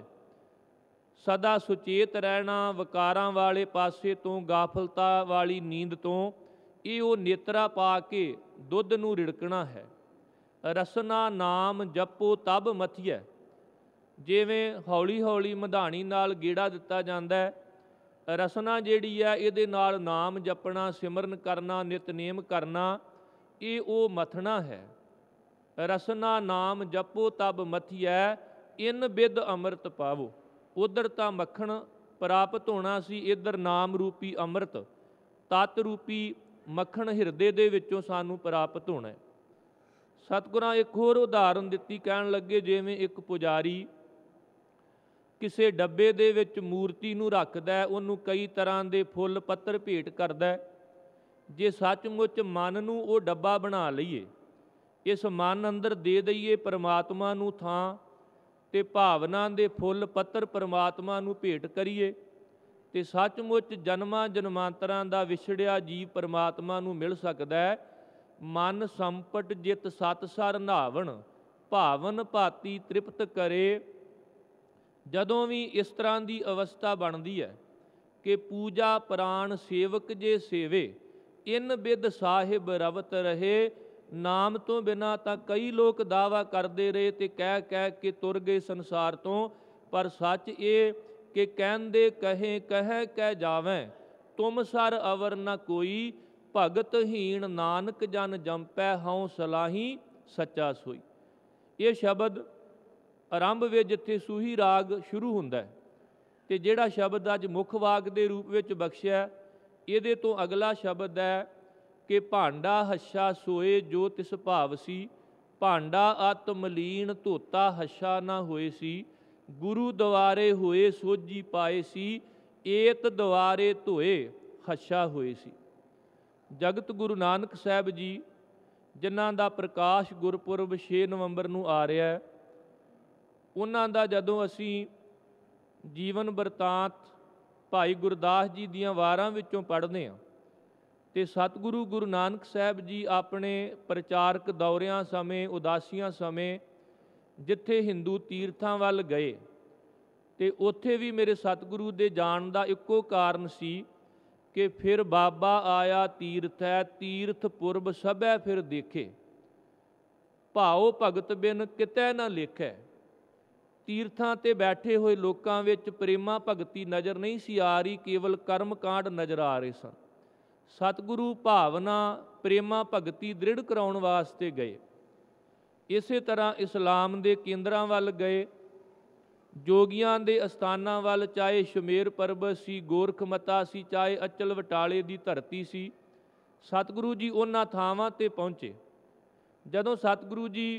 ਸਦਾ ਸੁਚੇਤ ਰਹਿਣਾ, ਵਿਕਾਰਾਂ ਵਾਲੇ ਪਾਸੇ ਤੋਂ, ਗਾਫਲਤਾ ਵਾਲੀ ਨੀਂਦ ਤੋਂ। ਇਹ ਉਹ ਨੇਤਰਾ ਪਾ ਕੇ ਦੁੱਧ ਨੂੰ ਰਿੜਕਣਾ ਹੈ। ਰਸਨਾ ਨਾਮ ਜਪੋ ਤਬ ਮਥੀਐ, ਜਿਵੇਂ ਹੌਲੀ ਹੌਲੀ ਮਧਾਣੀ ਨਾਲ ਗੇੜਾ ਦਿੱਤਾ ਜਾਂਦਾ ਹੈ। ਰਸਨਾ ਜਿਹੜੀ ਹੈ ਇਹਦੇ ਨਾਲ ਨਾਮ ਜਪਣਾ, ਸਿਮਰਨ ਕਰਨਾ, ਨਿਤਨੇਮ ਕਰਨਾ, ਇਹ ਉਹ ਮਥਣਾ ਹੈ। ਰਸਨਾ ਨਾਮ ਜਪੋ ਤਬ ਮਥੀਐ, ਇਨ ਬਿਦ ਅੰਮ੍ਰਿਤ ਪਾਵੋ। ਉਧਰ ਤਾਂ ਮੱਖਣ ਪ੍ਰਾਪਤ ਹੋਣਾ ਸੀ, ਇੱਧਰ ਨਾਮ ਰੂਪੀ ਅੰਮ੍ਰਿਤ, ਤਤ ਰੂਪੀ ਮੱਖਣ ਹਿਰਦੇ ਦੇ ਵਿੱਚੋਂ ਸਾਨੂੰ ਪ੍ਰਾਪਤ ਹੋਣਾ ਹੈ। ਸਤਿਗੁਰਾਂ ਇੱਕ ਹੋਰ ਉਦਾਹਰਨ ਦਿੱਤੀ, ਕਹਿਣ ਲੱਗੇ ਜਿਵੇਂ ਇੱਕ ਪੁਜਾਰੀ ਕਿਸੇ ਡੱਬੇ ਦੇ ਵਿੱਚ ਮੂਰਤੀ ਨੂੰ ਰੱਖਦਾ, ਉਹਨੂੰ ਕਈ ਤਰ੍ਹਾਂ ਦੇ ਫੁੱਲ ਪੱਤਰ ਭੇਟ ਕਰਦਾ। ਜੇ ਸੱਚਮੁੱਚ ਮਨ ਨੂੰ ਉਹ ਡੱਬਾ ਬਣਾ ਲਈਏ, ਇਸ ਮਨ ਅੰਦਰ ਦੇ ਦਈਏ ਪਰਮਾਤਮਾ ਨੂੰ ਥਾਂ, ਤੇ ਭਾਵਨਾ ਦੇ ਫੁੱਲ ਪੱਤਰ ਪਰਮਾਤਮਾ ਨੂੰ ਭੇਟ ਕਰੀਏ, ਤੇ ਸੱਚਮੁੱਚ ਜਨਮਾਂ ਜਨਮਾਂਤਰਾਂ ਦਾ ਵਿਛੜਿਆ ਜੀਵ ਪਰਮਾਤਮਾ ਨੂੰ ਮਿਲ ਸਕਦਾ ਹੈ। ਮਨ ਸੰਪਟ ਜਿਤ ਸਤ ਸਰ ਨਾਵਣ, ਭਾਵਨ ਭਾਤੀ ਤ੍ਰਿਪਤ ਕਰੇ। ਜਦੋਂ ਵੀ ਇਸ ਤਰ੍ਹਾਂ ਦੀ ਅਵਸਥਾ ਬਣਦੀ ਹੈ ਕਿ ਪੂਜਾ ਪ੍ਰਾਣ ਸੇਵਕ ਜੇ ਸੇਵੇ, ਇਨ ਬਿਦ ਸਾਹਿਬ ਰਵਤ ਰਹੇ। ਨਾਮ ਤੋਂ ਬਿਨਾਂ ਤਾਂ ਕਈ ਲੋਕ ਦਾਵਾ ਕਰਦੇ ਰਹੇ ਤੇ ਕਹਿ ਕਹਿ ਕੇ ਤੁਰ ਗਏ ਸੰਸਾਰ ਤੋਂ, ਪਰ ਸੱਚ ਇਹ ਕਿ ਕਹਿੰਦੇ ਕਹੇ ਕਹਿ ਕਹਿ ਜਾਵੈ, ਤੁਮ ਸਰ ਅਵਰ ਨ ਕੋਈ। ਭਗਤਹੀਣ ਨਾਨਕ ਜਨ ਜੰਪੈ, ਹਉ ਸਲਾਹੀ ਸੱਚਾ ਸੋਈ। ਇਹ ਸ਼ਬਦ ਆਰੰਭ ਵਿੱਚ ਜਿੱਥੇ ਸੂਹੀ ਰਾਗ ਸ਼ੁਰੂ ਹੁੰਦਾ ਹੈ, ਤੇ ਜਿਹੜਾ ਸ਼ਬਦ ਅੱਜ ਮੁੱਖ ਵਾਕ ਦੇ ਰੂਪ ਵਿੱਚ ਬਖਸ਼ਿਆ, ਇਹਦੇ ਤੋਂ ਅਗਲਾ ਸ਼ਬਦ ਹੈ ਕਿ ਭਾਂਡਾ ਹੱਛਾ ਸੋਏ ਜੋ ਤਿਸ ਭਾਵ ਸੀ। ਭਾਂਡਾ ਅਤ ਮਲੀਨ ਧੋਤਾ ਹੱਛਾ ਨਾ ਹੋਏ ਸੀ। ਗੁਰੂ ਦੁਆਰੇ ਹੋਏ ਸੋਝੀ ਪਾਏ ਸੀ, ਏਤ ਦੁਆਰੇ ਧੋਏ ਹੱਛਾ ਹੋਏ ਸੀ। ਜਗਤ ਗੁਰੂ ਨਾਨਕ ਸਾਹਿਬ ਜੀ, ਜਿਨ੍ਹਾਂ ਦਾ ਪ੍ਰਕਾਸ਼ ਗੁਰਪੁਰਬ ਛੇ ਨਵੰਬਰ ਨੂੰ ਆ ਰਿਹਾ ਹੈ, ਉਹਨਾਂ ਦਾ ਜਦੋਂ ਅਸੀਂ ਜੀਵਨ ਬਿਰਤਾਂਤ ਭਾਈ ਗੁਰਦਾਸ ਜੀ ਦੀਆਂ ਵਾਰਾਂ ਵਿੱਚੋਂ ਪੜ੍ਹਦੇ ਹਾਂ, ਤੇ ਸਤਿਗੁਰੂ ਗੁਰੂ ਨਾਨਕ ਸਾਹਿਬ ਜੀ ਆਪਣੇ ਪ੍ਰਚਾਰਕ ਦੌਰਿਆਂ ਸਮੇਂ, ਉਦਾਸੀਆਂ ਸਮੇਂ ਜਿੱਥੇ ਹਿੰਦੂ ਤੀਰਥਾਂ ਵੱਲ ਗਏ, ਤੇ ਉੱਥੇ ਵੀ ਮੇਰੇ ਸਤਿਗੁਰੂ ਦੇ ਜਾਣ ਦਾ ਇੱਕੋ ਕਾਰਨ ਸੀ ਕਿ ਫਿਰ ਬਾਬਾ ਆਇਆ ਤੀਰਥੈ, ਤੀਰਥ ਪੁਰਬ ਸਭੈ ਫਿਰ ਦੇਖੇ। ਭਾਉ ਭਗਤ ਬਿਨ ਕਿਤੈ ਨਾ ਲੇਖੈ। ਤੀਰਥਾਂ ਤੇ ਬੈਠੇ ਹੋਏ ਲੋਕਾਂ ਵਿੱਚ ਪ੍ਰੇਮਾ ਭਗਤੀ ਨਜ਼ਰ ਨਹੀਂ ਸੀ ਆ ਰਹੀ, ਕੇਵਲ ਕਰਮ ਕਾਂਡ ਨਜ਼ਰ ਆ ਰਹੇ ਸਨ। ਸਤਿਗੁਰੂ ਭਾਵਨਾ ਪ੍ਰੇਮਾ ਭਗਤੀ ਦ੍ਰਿੜ ਕਰਾਉਣ ਵਾਸਤੇ ਗਏ। ਇਸੇ ਤਰ੍ਹਾਂ ਇਸਲਾਮ ਦੇ ਕੇਂਦਰਾਂ ਵੱਲ ਗਏ, ਜੋਗੀਆਂ ਦੇ ਅਸਥਾਨਾਂ ਵੱਲ, ਚਾਹੇ ਸ਼ਮੇਰ ਪਰਬਤ ਸੀ, ਗੋਰਖਮਤਾ ਸੀ, ਚਾਹੇ ਅਚਲ ਵਟਾਲੇ ਦੀ ਧਰਤੀ ਸੀ। ਸਤਿਗੁਰੂ ਜੀ ਉਹਨਾਂ ਥਾਵਾਂ ਤੇ ਪਹੁੰਚੇ। ਜਦੋਂ ਸਤਿਗੁਰੂ ਜੀ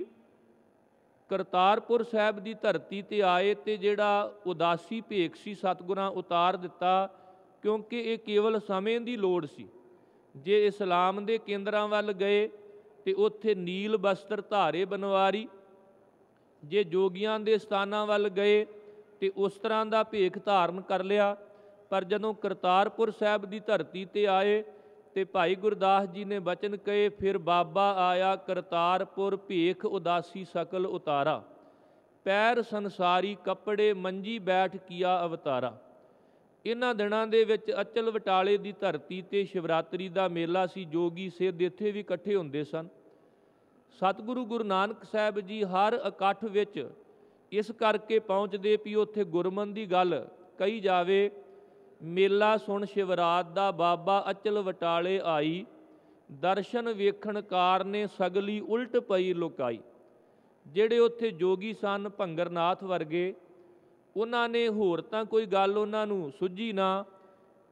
ਕਰਤਾਰਪੁਰ ਸਾਹਿਬ ਦੀ ਧਰਤੀ ਤੇ ਆਏ, ਤੇ ਜਿਹੜਾ ਉਦਾਸੀ ਭੇਖ ਸੀ ਸਤਿਗੁਰਾਂ ਉਤਾਰ ਦਿੱਤਾ, ਕਿਉਂਕਿ ਇਹ ਕੇਵਲ ਸਮੇਂ ਦੀ ਲੋੜ ਸੀ। ਜੇ ਇਸਲਾਮ ਦੇ ਕੇਂਦਰਾਂ ਵੱਲ ਗਏ ਤੇ ਉੱਥੇ ਨੀਲ ਬਸਤਰ ਧਾਰੇ ਬਨਵਾਰੀ, ਜੇ ਜੋਗੀਆਂ ਦੇ ਸਥਾਨਾਂ ਵੱਲ ਗਏ ਤੇ ਉਸ ਤਰ੍ਹਾਂ ਦਾ ਭੇਖ ਧਾਰਨ ਕਰ ਲਿਆ। ਪਰ ਜਦੋਂ ਕਰਤਾਰਪੁਰ ਸਾਹਿਬ ਦੀ ਧਰਤੀ ਤੇ ਆਏ ਤੇ ਭਾਈ ਗੁਰਦਾਸ ਜੀ ਨੇ ਬਚਨ ਕਹੇ, ਫਿਰ ਬਾਬਾ ਆਇਆ ਕਰਤਾਰਪੁਰ, ਭੇਖ ਉਦਾਸੀ ਸਕਲ ਉਤਾਰਾ। ਪੈਰ ਸੰਸਾਰੀ ਕੱਪੜੇ, ਮੰਜੀ ਬੈਠ ਕੀਆ ਅਵਤਾਰਾ। ਇਹਨਾਂ ਦਿਨਾਂ ਦੇ ਵਿੱਚ ਅਚਲ ਵਟਾਲੇ ਦੀ ਧਰਤੀ ਤੇ ਸ਼ਿਵਰਾਤਰੀ ਦਾ ਮੇਲਾ ਸੀ। ਜੋਗੀ ਸਿੱਧ ਇੱਥੇ ਵੀ ਇਕੱਠੇ ਹੁੰਦੇ ਸਨ। ਸਤਿਗੁਰੂ ਗੁਰੂ ਨਾਨਕ ਸਾਹਿਬ ਜੀ ਹਰ ਇਕੱਠ ਵਿੱਚ ਇਸ ਕਰਕੇ ਪਹੁੰਚਦੇ ਵੀ ਉੱਥੇ ਗੁਰਮਨ ਦੀ ਗੱਲ ਕਹੀ ਜਾਵੇ। ਮੇਲਾ ਸੁਣ ਸ਼ਿਵਰਾਤ ਦਾ ਬਾਬਾ ਅਚਲ ਵਟਾਲੇ ਆਈ, ਦਰਸ਼ਨ ਵੇਖਣ ਕਾਰਨੇ ਸਗਲੀ ਉਲਟ ਪਈ ਲੁਕਾਈ। ਜਿਹੜੇ ਉੱਥੇ ਜੋਗੀ ਸਨ ਭੰਗਰਨਾਥ ਵਰਗੇ, ਉਹਨਾਂ ਨੇ ਹੋਰ ਤਾਂ ਕੋਈ ਗੱਲ ਉਹਨਾਂ ਨੂੰ ਸੁੱਝੀ ਨਾ,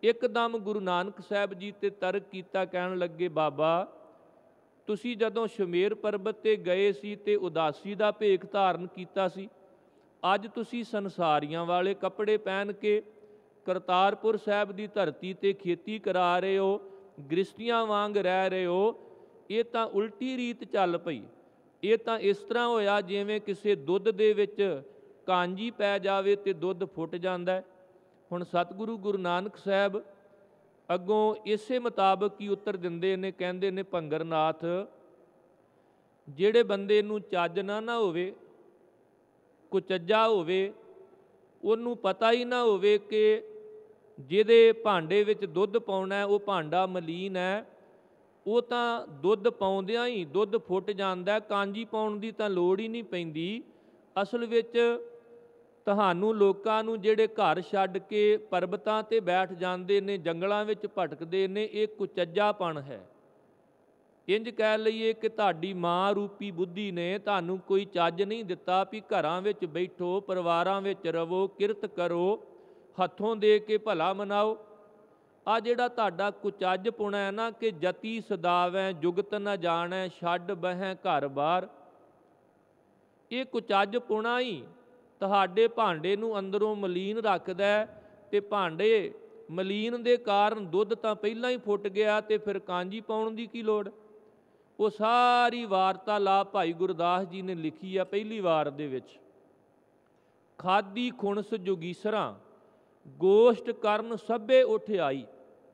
ਇੱਕਦਮ ਗੁਰੂ ਨਾਨਕ ਸਾਹਿਬ ਜੀ ਤੇ ਤਰਕ ਕੀਤਾ, ਕਹਿਣ ਲੱਗੇ, ਬਾਬਾ ਤੁਸੀਂ ਜਦੋਂ ਸ਼ਮੇਰ ਪਰਬਤ ਤੇ ਗਏ ਸੀ ਤੇ ਉਦਾਸੀ ਦਾ ਭੇਖ ਧਾਰਨ ਕੀਤਾ ਸੀ, ਅੱਜ ਤੁਸੀਂ ਸੰਸਾਰੀਆਂ ਵਾਲੇ ਕੱਪੜੇ ਪਹਿਨ ਕੇ ਕਰਤਾਰਪੁਰ ਸਾਹਿਬ ਦੀ ਧਰਤੀ ਤੇ ਖੇਤੀ ਕਰਾ ਰਹੇ ਹੋ, ਗ੍ਰਸਤੀਆਂ ਵਾਂਗ ਰਹਿ ਰਹੇ ਹੋ। ਇਹ ਤਾਂ ਉਲਟੀ ਰੀਤ ਚੱਲ ਪਈ। ਇਹ ਤਾਂ ਇਸ ਤਰ੍ਹਾਂ ਹੋਇਆ ਜਿਵੇਂ ਕਿਸੇ ਦੁੱਧ ਦੇ ਵਿੱਚ ਕਾਂਜੀ ਪੈ ਜਾਵੇ ਤੇ ਦੁੱਧ ਫੁੱਟ ਜਾਂਦਾ। ਹੁਣ ਸਤਿਗੁਰੂ ਗੁਰੂ ਨਾਨਕ ਸਾਹਿਬ ਅੱਗੋਂ ਇਸੇ ਮੁਤਾਬਕ ਹੀ ਉੱਤਰ ਦਿੰਦੇ ਨੇ, ਕਹਿੰਦੇ ਨੇ, ਭੰਗਰਨਾਥ, ਜਿਹੜੇ ਬੰਦੇ ਨੂੰ ਚੱਜ ਨਾ ਨਾ ਹੋਵੇ, ਕੁਚੱਜਾ ਹੋਵੇ, ਉਹਨੂੰ ਪਤਾ ਹੀ ਨਾ ਹੋਵੇ ਕਿ ਜਿਹਦੇ ਭਾਂਡੇ ਵਿੱਚ ਦੁੱਧ ਪਾਉਣਾ ਉਹ ਭਾਂਡਾ ਮਲੀਨ ਹੈ, ਉਹ ਤਾਂ ਦੁੱਧ ਪਾਉਂਦਿਆਂ ਹੀ ਦੁੱਧ ਫੁੱਟ ਜਾਂਦਾ, ਕਾਂਜੀ ਪਾਉਣ ਦੀ ਤਾਂ ਲੋੜ ਹੀ ਨਹੀਂ ਪੈਂਦੀ। ਅਸਲ ਵਿੱਚ ਤੁਹਾਨੂੰ ਲੋਕਾਂ ਨੂੰ ਜਿਹੜੇ ਘਰ ਛੱਡ ਕੇ ਪਰਬਤਾਂ ਤੇ ਬੈਠ ਜਾਂਦੇ ਨੇ, ਜੰਗਲਾਂ ਵਿੱਚ ਭਟਕਦੇ ਨੇ, ਇਹ ਕੁਚੱਜਾਪਣ ਹੈ। ਇੰਜ ਕਹਿ ਲਈਏ ਕਿ ਤੁਹਾਡੀ ਮਾਂ ਰੂਪੀ ਬੁੱਧੀ ਨੇ ਤੁਹਾਨੂੰ ਕੋਈ ਚੱਜ ਨਹੀਂ ਦਿੱਤਾ ਵੀ ਘਰਾਂ ਵਿੱਚ ਬੈਠੋ, ਪਰਿਵਾਰਾਂ ਵਿੱਚ ਰਵੋ, ਕਿਰਤ ਕਰੋ, ਹੱਥੋਂ ਦੇ ਕੇ ਭਲਾ ਮਨਾਓ। ਆ ਜਿਹੜਾ ਤੁਹਾਡਾ ਕੁਚੱਜ ਪੁਣਾ ਹੈ ਨਾ ਕਿ ਜਤੀ ਸਦਾਵੈ ਜੁਗਤ ਨ ਜਾਣੈ ਛੱਡ ਬਹਿ ਘਰ ਬਾਰ, ਇਹ ਕੁਚੱਜ ਪੁਣਾ ਹੀ ਤੁਹਾਡੇ ਭਾਂਡੇ ਨੂੰ ਅੰਦਰੋਂ ਮਲੀਨ ਰੱਖਦਾ ਤੇ ਭਾਂਡੇ ਮਲੀਨ ਦੇ ਕਾਰਨ ਦੁੱਧ ਤਾਂ ਪਹਿਲਾਂ ਹੀ ਫੁੱਟ ਗਿਆ ਤੇ ਫਿਰ ਕਾਂਜੀ ਪਾਉਣ ਦੀ ਕੀ ਲੋੜ। ਉਹ ਸਾਰੀ ਵਾਰਤਾਲਾਪ ਭਾਈ ਗੁਰਦਾਸ ਜੀ ਨੇ ਲਿਖੀ ਆ ਪਹਿਲੀ ਵਾਰ ਦੇ ਵਿੱਚ। ਖਾਦੀ ਖੁਣਸ ਜੋਗੀਸਰਾਂ ਗੋਸ਼ਟ ਕਰਨ ਸਭੇ ਉੱਠ ਆਈ,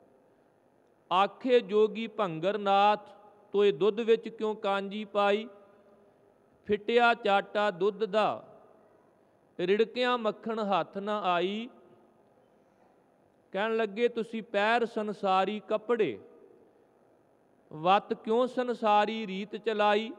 ਆਖੇ ਜੋਗੀ ਭੰਗਰਨਾਥ ਤੋਏ ਦੁੱਧ ਵਿੱਚ ਕਿਉਂ ਕਾਂਜੀ ਪਾਈ, ਫਿੱਟਿਆ ਚਾਟਾ ਦੁੱਧ ਦਾ ਰਿੜਕਿਆਂ ਮੱਖਣ ਹੱਥ ਨਾ ਆਈ। ਕਹਿਣ ਲੱਗੇ, ਤੁਸੀਂ ਪੈਰ ਸੰਸਾਰੀ ਕੱਪੜੇ, ਵੱਤ ਕਿਉਂ ਸੰਸਾਰੀ ਰੀਤ ਚਲਾਈ।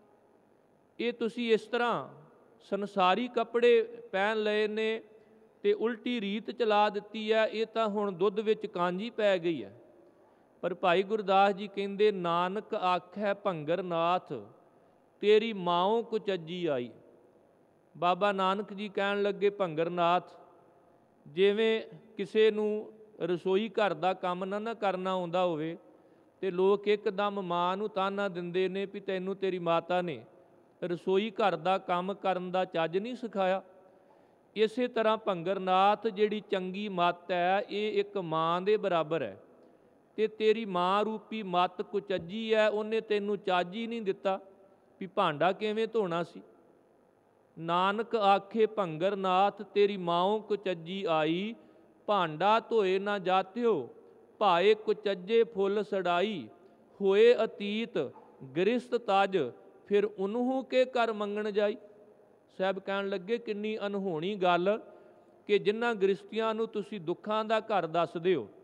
ਇਹ ਤੁਸੀਂ ਇਸ ਤਰ੍ਹਾਂ ਸੰਸਾਰੀ ਕੱਪੜੇ ਪਹਿਨ ਲਏ ਨੇ ਤੇ ਉਲਟੀ ਰੀਤ ਚਲਾ ਦਿੱਤੀ ਹੈ, ਇਹ ਤਾਂ ਹੁਣ ਦੁੱਧ ਵਿੱਚ ਕਾਂਜੀ ਪੈ ਗਈ ਹੈ। ਪਰ ਭਾਈ ਗੁਰਦਾਸ ਜੀ ਕਹਿੰਦੇ, ਨਾਨਕ ਆਖੈ ਭੰਗਰਨਾਥ ਤੇਰੀ ਮਾਉ ਕੁਚੱਜੀ ਆਈ। ਬਾਬਾ ਨਾਨਕ ਜੀ ਕਹਿਣ ਲੱਗੇ, ਭੰਗਰਨਾਥ, ਜਿਵੇਂ ਕਿਸੇ ਨੂੰ ਰਸੋਈ ਘਰ ਦਾ ਕੰਮ ਨਾ ਨਾ ਕਰਨਾ ਆਉਂਦਾ ਹੋਵੇ ਤੇ ਲੋਕ ਇੱਕਦਮ ਮਾਂ ਨੂੰ ਤਾਨਾ ਦਿੰਦੇ ਨੇ ਵੀ ਤੈਨੂੰ ਤੇਰੀ ਮਾਤਾ ਨੇ ਰਸੋਈ ਘਰ ਦਾ ਕੰਮ ਕਰਨ ਦਾ ਚੱਜ ਨਹੀਂ ਸਿਖਾਇਆ। ਇਸੇ ਤਰ੍ਹਾਂ ਭੰਗਰਨਾਥ ਜਿਹੜੀ ਚੰਗੀ ਮੱਤ ਹੈ ਇਹ ਇੱਕ ਮਾਂ ਦੇ ਬਰਾਬਰ ਹੈ ਤੇ ਤੇਰੀ ਮਾਂ ਰੂਪੀ ਮੱਤ ਕੁਚੱਜੀ ਹੈ, ਉਹਨੇ ਤੈਨੂੰ ਚੱਜ ਹੀ ਨਹੀਂ ਦਿੱਤਾ ਵੀ ਭਾਂਡਾ ਕਿਵੇਂ ਧੋਣਾ ਸੀ। ਨਾਨਕ ਆਖੇ ਭੰਗਰਨਾਥ ਤੇਰੀ ਮਾਉ ਕੁਚੱਜੀ ਆਈ, ਭਾਂਡਾ ਧੋਏ ਨਾ ਜਾਤਿਓ ਭਾਏ ਕੁਚੱਜੇ ਫੁੱਲ ਸੜਾਈ, ਹੋਏ ਅਤੀਤ ਗ੍ਰਿਸਤ ਤਜ ਫਿਰ ਉਨਹੂ ਕੇ ਕਰ ਮੰਗਣ ਜਾਈ। ਸਾਹਿਬ ਕਹਿਣ ਲੱਗੇ, ਕਿੰਨੀ ਅਨਹੋਣੀ ਗੱਲ ਕਿ ਜਿਨ੍ਹਾਂ ਗ੍ਰਸਤੀਆਂ ਨੂੰ ਤੁਸੀਂ ਦੁੱਖਾਂ ਦਾ ਘਰ ਦੱਸਦੇ ਹੋ,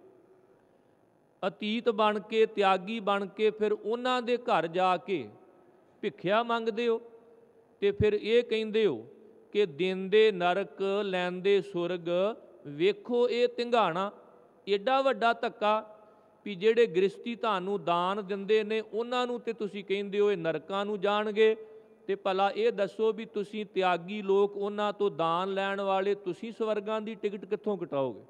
ਅਤੀਤ ਬਣ ਕੇ, ਤਿਆਗੀ ਬਣ ਕੇ ਫਿਰ ਉਹਨਾਂ ਦੇ ਘਰ ਜਾ ਕੇ ਭਿੱਖਿਆ ਮੰਗਦੇ ਹੋ ਤੇ ਫਿਰ ਇਹ ਕਹਿੰਦੇ ਹੋ ਕਿ ਦਿੰਦੇ ਨਰਕ ਲੈਂਦੇ ਸੁਰਗ, ਵੇਖੋ ਇਹ ਧਿੰਗਾਣਾ। ਏਡਾ ਵੱਡਾ ਧੱਕਾ ਵੀ ਜਿਹੜੇ ਗ੍ਰਸਤੀ ਤੁਹਾਨੂੰ ਦਾਨ ਦਿੰਦੇ ਨੇ ਉਹਨਾਂ ਨੂੰ ਤੇ ਤੁਸੀਂ ਕਹਿੰਦੇ ਹੋ ਇਹ ਨਰਕਾਂ ਨੂੰ ਜਾਣਗੇ, ਤੇ ਭਲਾ ਇਹ ਦੱਸੋ ਵੀ ਤੁਸੀਂ ਤਿਆਗੀ ਲੋਕ, ਉਹਨਾਂ ਤੋਂ ਦਾਨ ਲੈਣ ਵਾਲੇ, ਤੁਸੀਂ ਸਵਰਗਾਂ ਦੀ ਟਿਕਟ ਕਿੱਥੋਂ ਕਟਾਓਗੇ,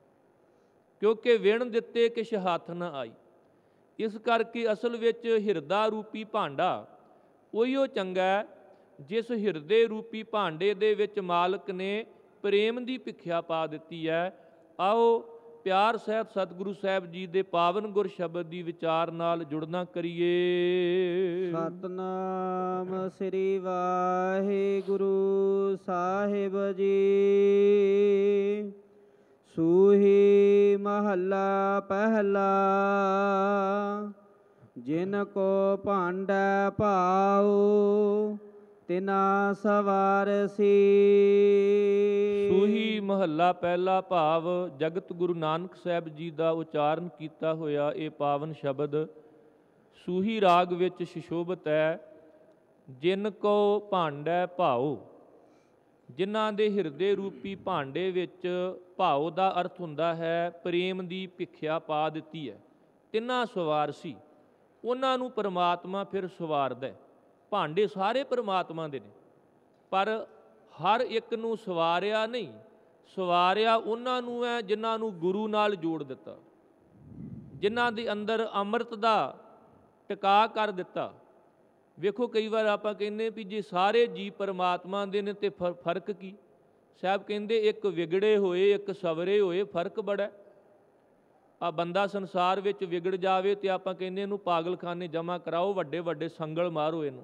ਕਿਉਂਕਿ ਵਿਣ ਦਿੱਤੇ ਕਿਛ ਹੱਥ ਨਾ ਆਈ। ਇਸ ਕਰਕੇ ਅਸਲ ਵਿੱਚ ਹਿਰਦਾ ਰੂਪੀ ਭਾਂਡਾ ਉਹੀਓ ਚੰਗਾ ਜਿਸ ਹਿਰਦੇ ਰੂਪੀ ਭਾਂਡੇ ਦੇ ਵਿੱਚ ਮਾਲਕ ਨੇ ਪ੍ਰੇਮ ਦੀ ਭਿੱਖਿਆ ਪਾ ਦਿੱਤੀ ਹੈ। ਆਓ ਪਿਆਰ ਸਹਿਤ ਸਤਿਗੁਰੂ ਸਾਹਿਬ ਜੀ ਦੇ ਪਾਵਨ ਗੁਰ ਸ਼ਬਦ ਦੀ ਵਿਚਾਰ ਨਾਲ ਜੁੜਨਾ ਕਰੀਏ। ਸਤਨਾਮ ਸ੍ਰੀ ਵਾਹਿਗੁਰੂ ਸਾਹਿਬ ਜੀ। ਸੂਹੀ ਮਹੱਲਾ ਪਹਿਲਾ। ਜਿਨ ਕੋ ਭਾਂਡਾ ਭਾਉ ਤਿਨਾ ਸਵਾਰਸੀ। ਸੂਹੀ ਮਹੱਲਾ ਪਹਿਲਾ ਭਾਵ ਜਗਤ ਗੁਰੂ ਨਾਨਕ ਸਾਹਿਬ ਜੀ ਦਾ ਉਚਾਰਨ ਕੀਤਾ ਹੋਇਆ ਇਹ ਪਾਵਨ ਸ਼ਬਦ ਸੂਹੀ ਰਾਗ ਵਿੱਚ ਸੁਸ਼ੋਭਿਤ ਹੈ। ਜਿਨ ਕੋ ਭਾਂਡਾ ਭਾਉ, ਜਿਨ੍ਹਾਂ ਦੇ ਹਿਰਦੇ ਰੂਪੀ ਭਾਂਡੇ ਵਿੱਚ ਭਾਉ ਦਾ ਅਰਥ ਹੁੰਦਾ ਹੈ ਪ੍ਰੇਮ ਦੀ ਭਿੱਖਿਆ ਪਾ ਦਿੱਤੀ ਹੈ। ਤਿੰਨਾਂ ਸਵਾਰਸੀ, ਉਹਨਾਂ ਨੂੰ ਪਰਮਾਤਮਾ ਫਿਰ ਸਵਾਰਦਾ। ਭਾਂਡੇ ਸਾਰੇ ਪਰਮਾਤਮਾ ਦੇ ਨੇ ਪਰ ਹਰ ਇੱਕ ਨੂੰ ਸਵਾਰਿਆ ਨਹੀਂ, ਸਵਾਰਿਆ ਉਹਨਾਂ ਨੂੰ ਹੈ ਜਿਨ੍ਹਾਂ ਨੂੰ ਗੁਰੂ ਨਾਲ ਜੋੜ ਦਿੱਤਾ, ਜਿਨ੍ਹਾਂ ਦੇ ਅੰਦਰ ਅੰਮ੍ਰਿਤ ਦਾ ਟਿਕਾ ਕਰ ਦਿੱਤਾ। ਵੇਖੋ ਕਈ ਵਾਰ ਆਪਾਂ ਕਹਿੰਦੇ ਵੀ ਜੇ ਸਾਰੇ ਜੀ ਪਰਮਾਤਮਾ ਦੇ ਨੇ ਤੇ ਫ ਫਰਕ ਕੀ? ਸਾਹਿਬ ਕਹਿੰਦੇ ਇੱਕ ਵਿਗੜੇ ਹੋਏ ਇੱਕ ਸਵਰੇ ਹੋਏ, ਫਰਕ ਬੜਾ। ਆ ਬੰਦਾ ਸੰਸਾਰ ਵਿੱਚ ਵਿਗੜ ਜਾਵੇ ਤੇ ਆਪਾਂ ਕਹਿੰਦੇ ਇਹਨੂੰ ਪਾਗਲਖਾਨੇ ਜਮ੍ਹਾਂ ਕਰਾਓ, ਵੱਡੇ ਵੱਡੇ ਸੰਗਲ ਮਾਰੋ ਇਹਨੂੰ।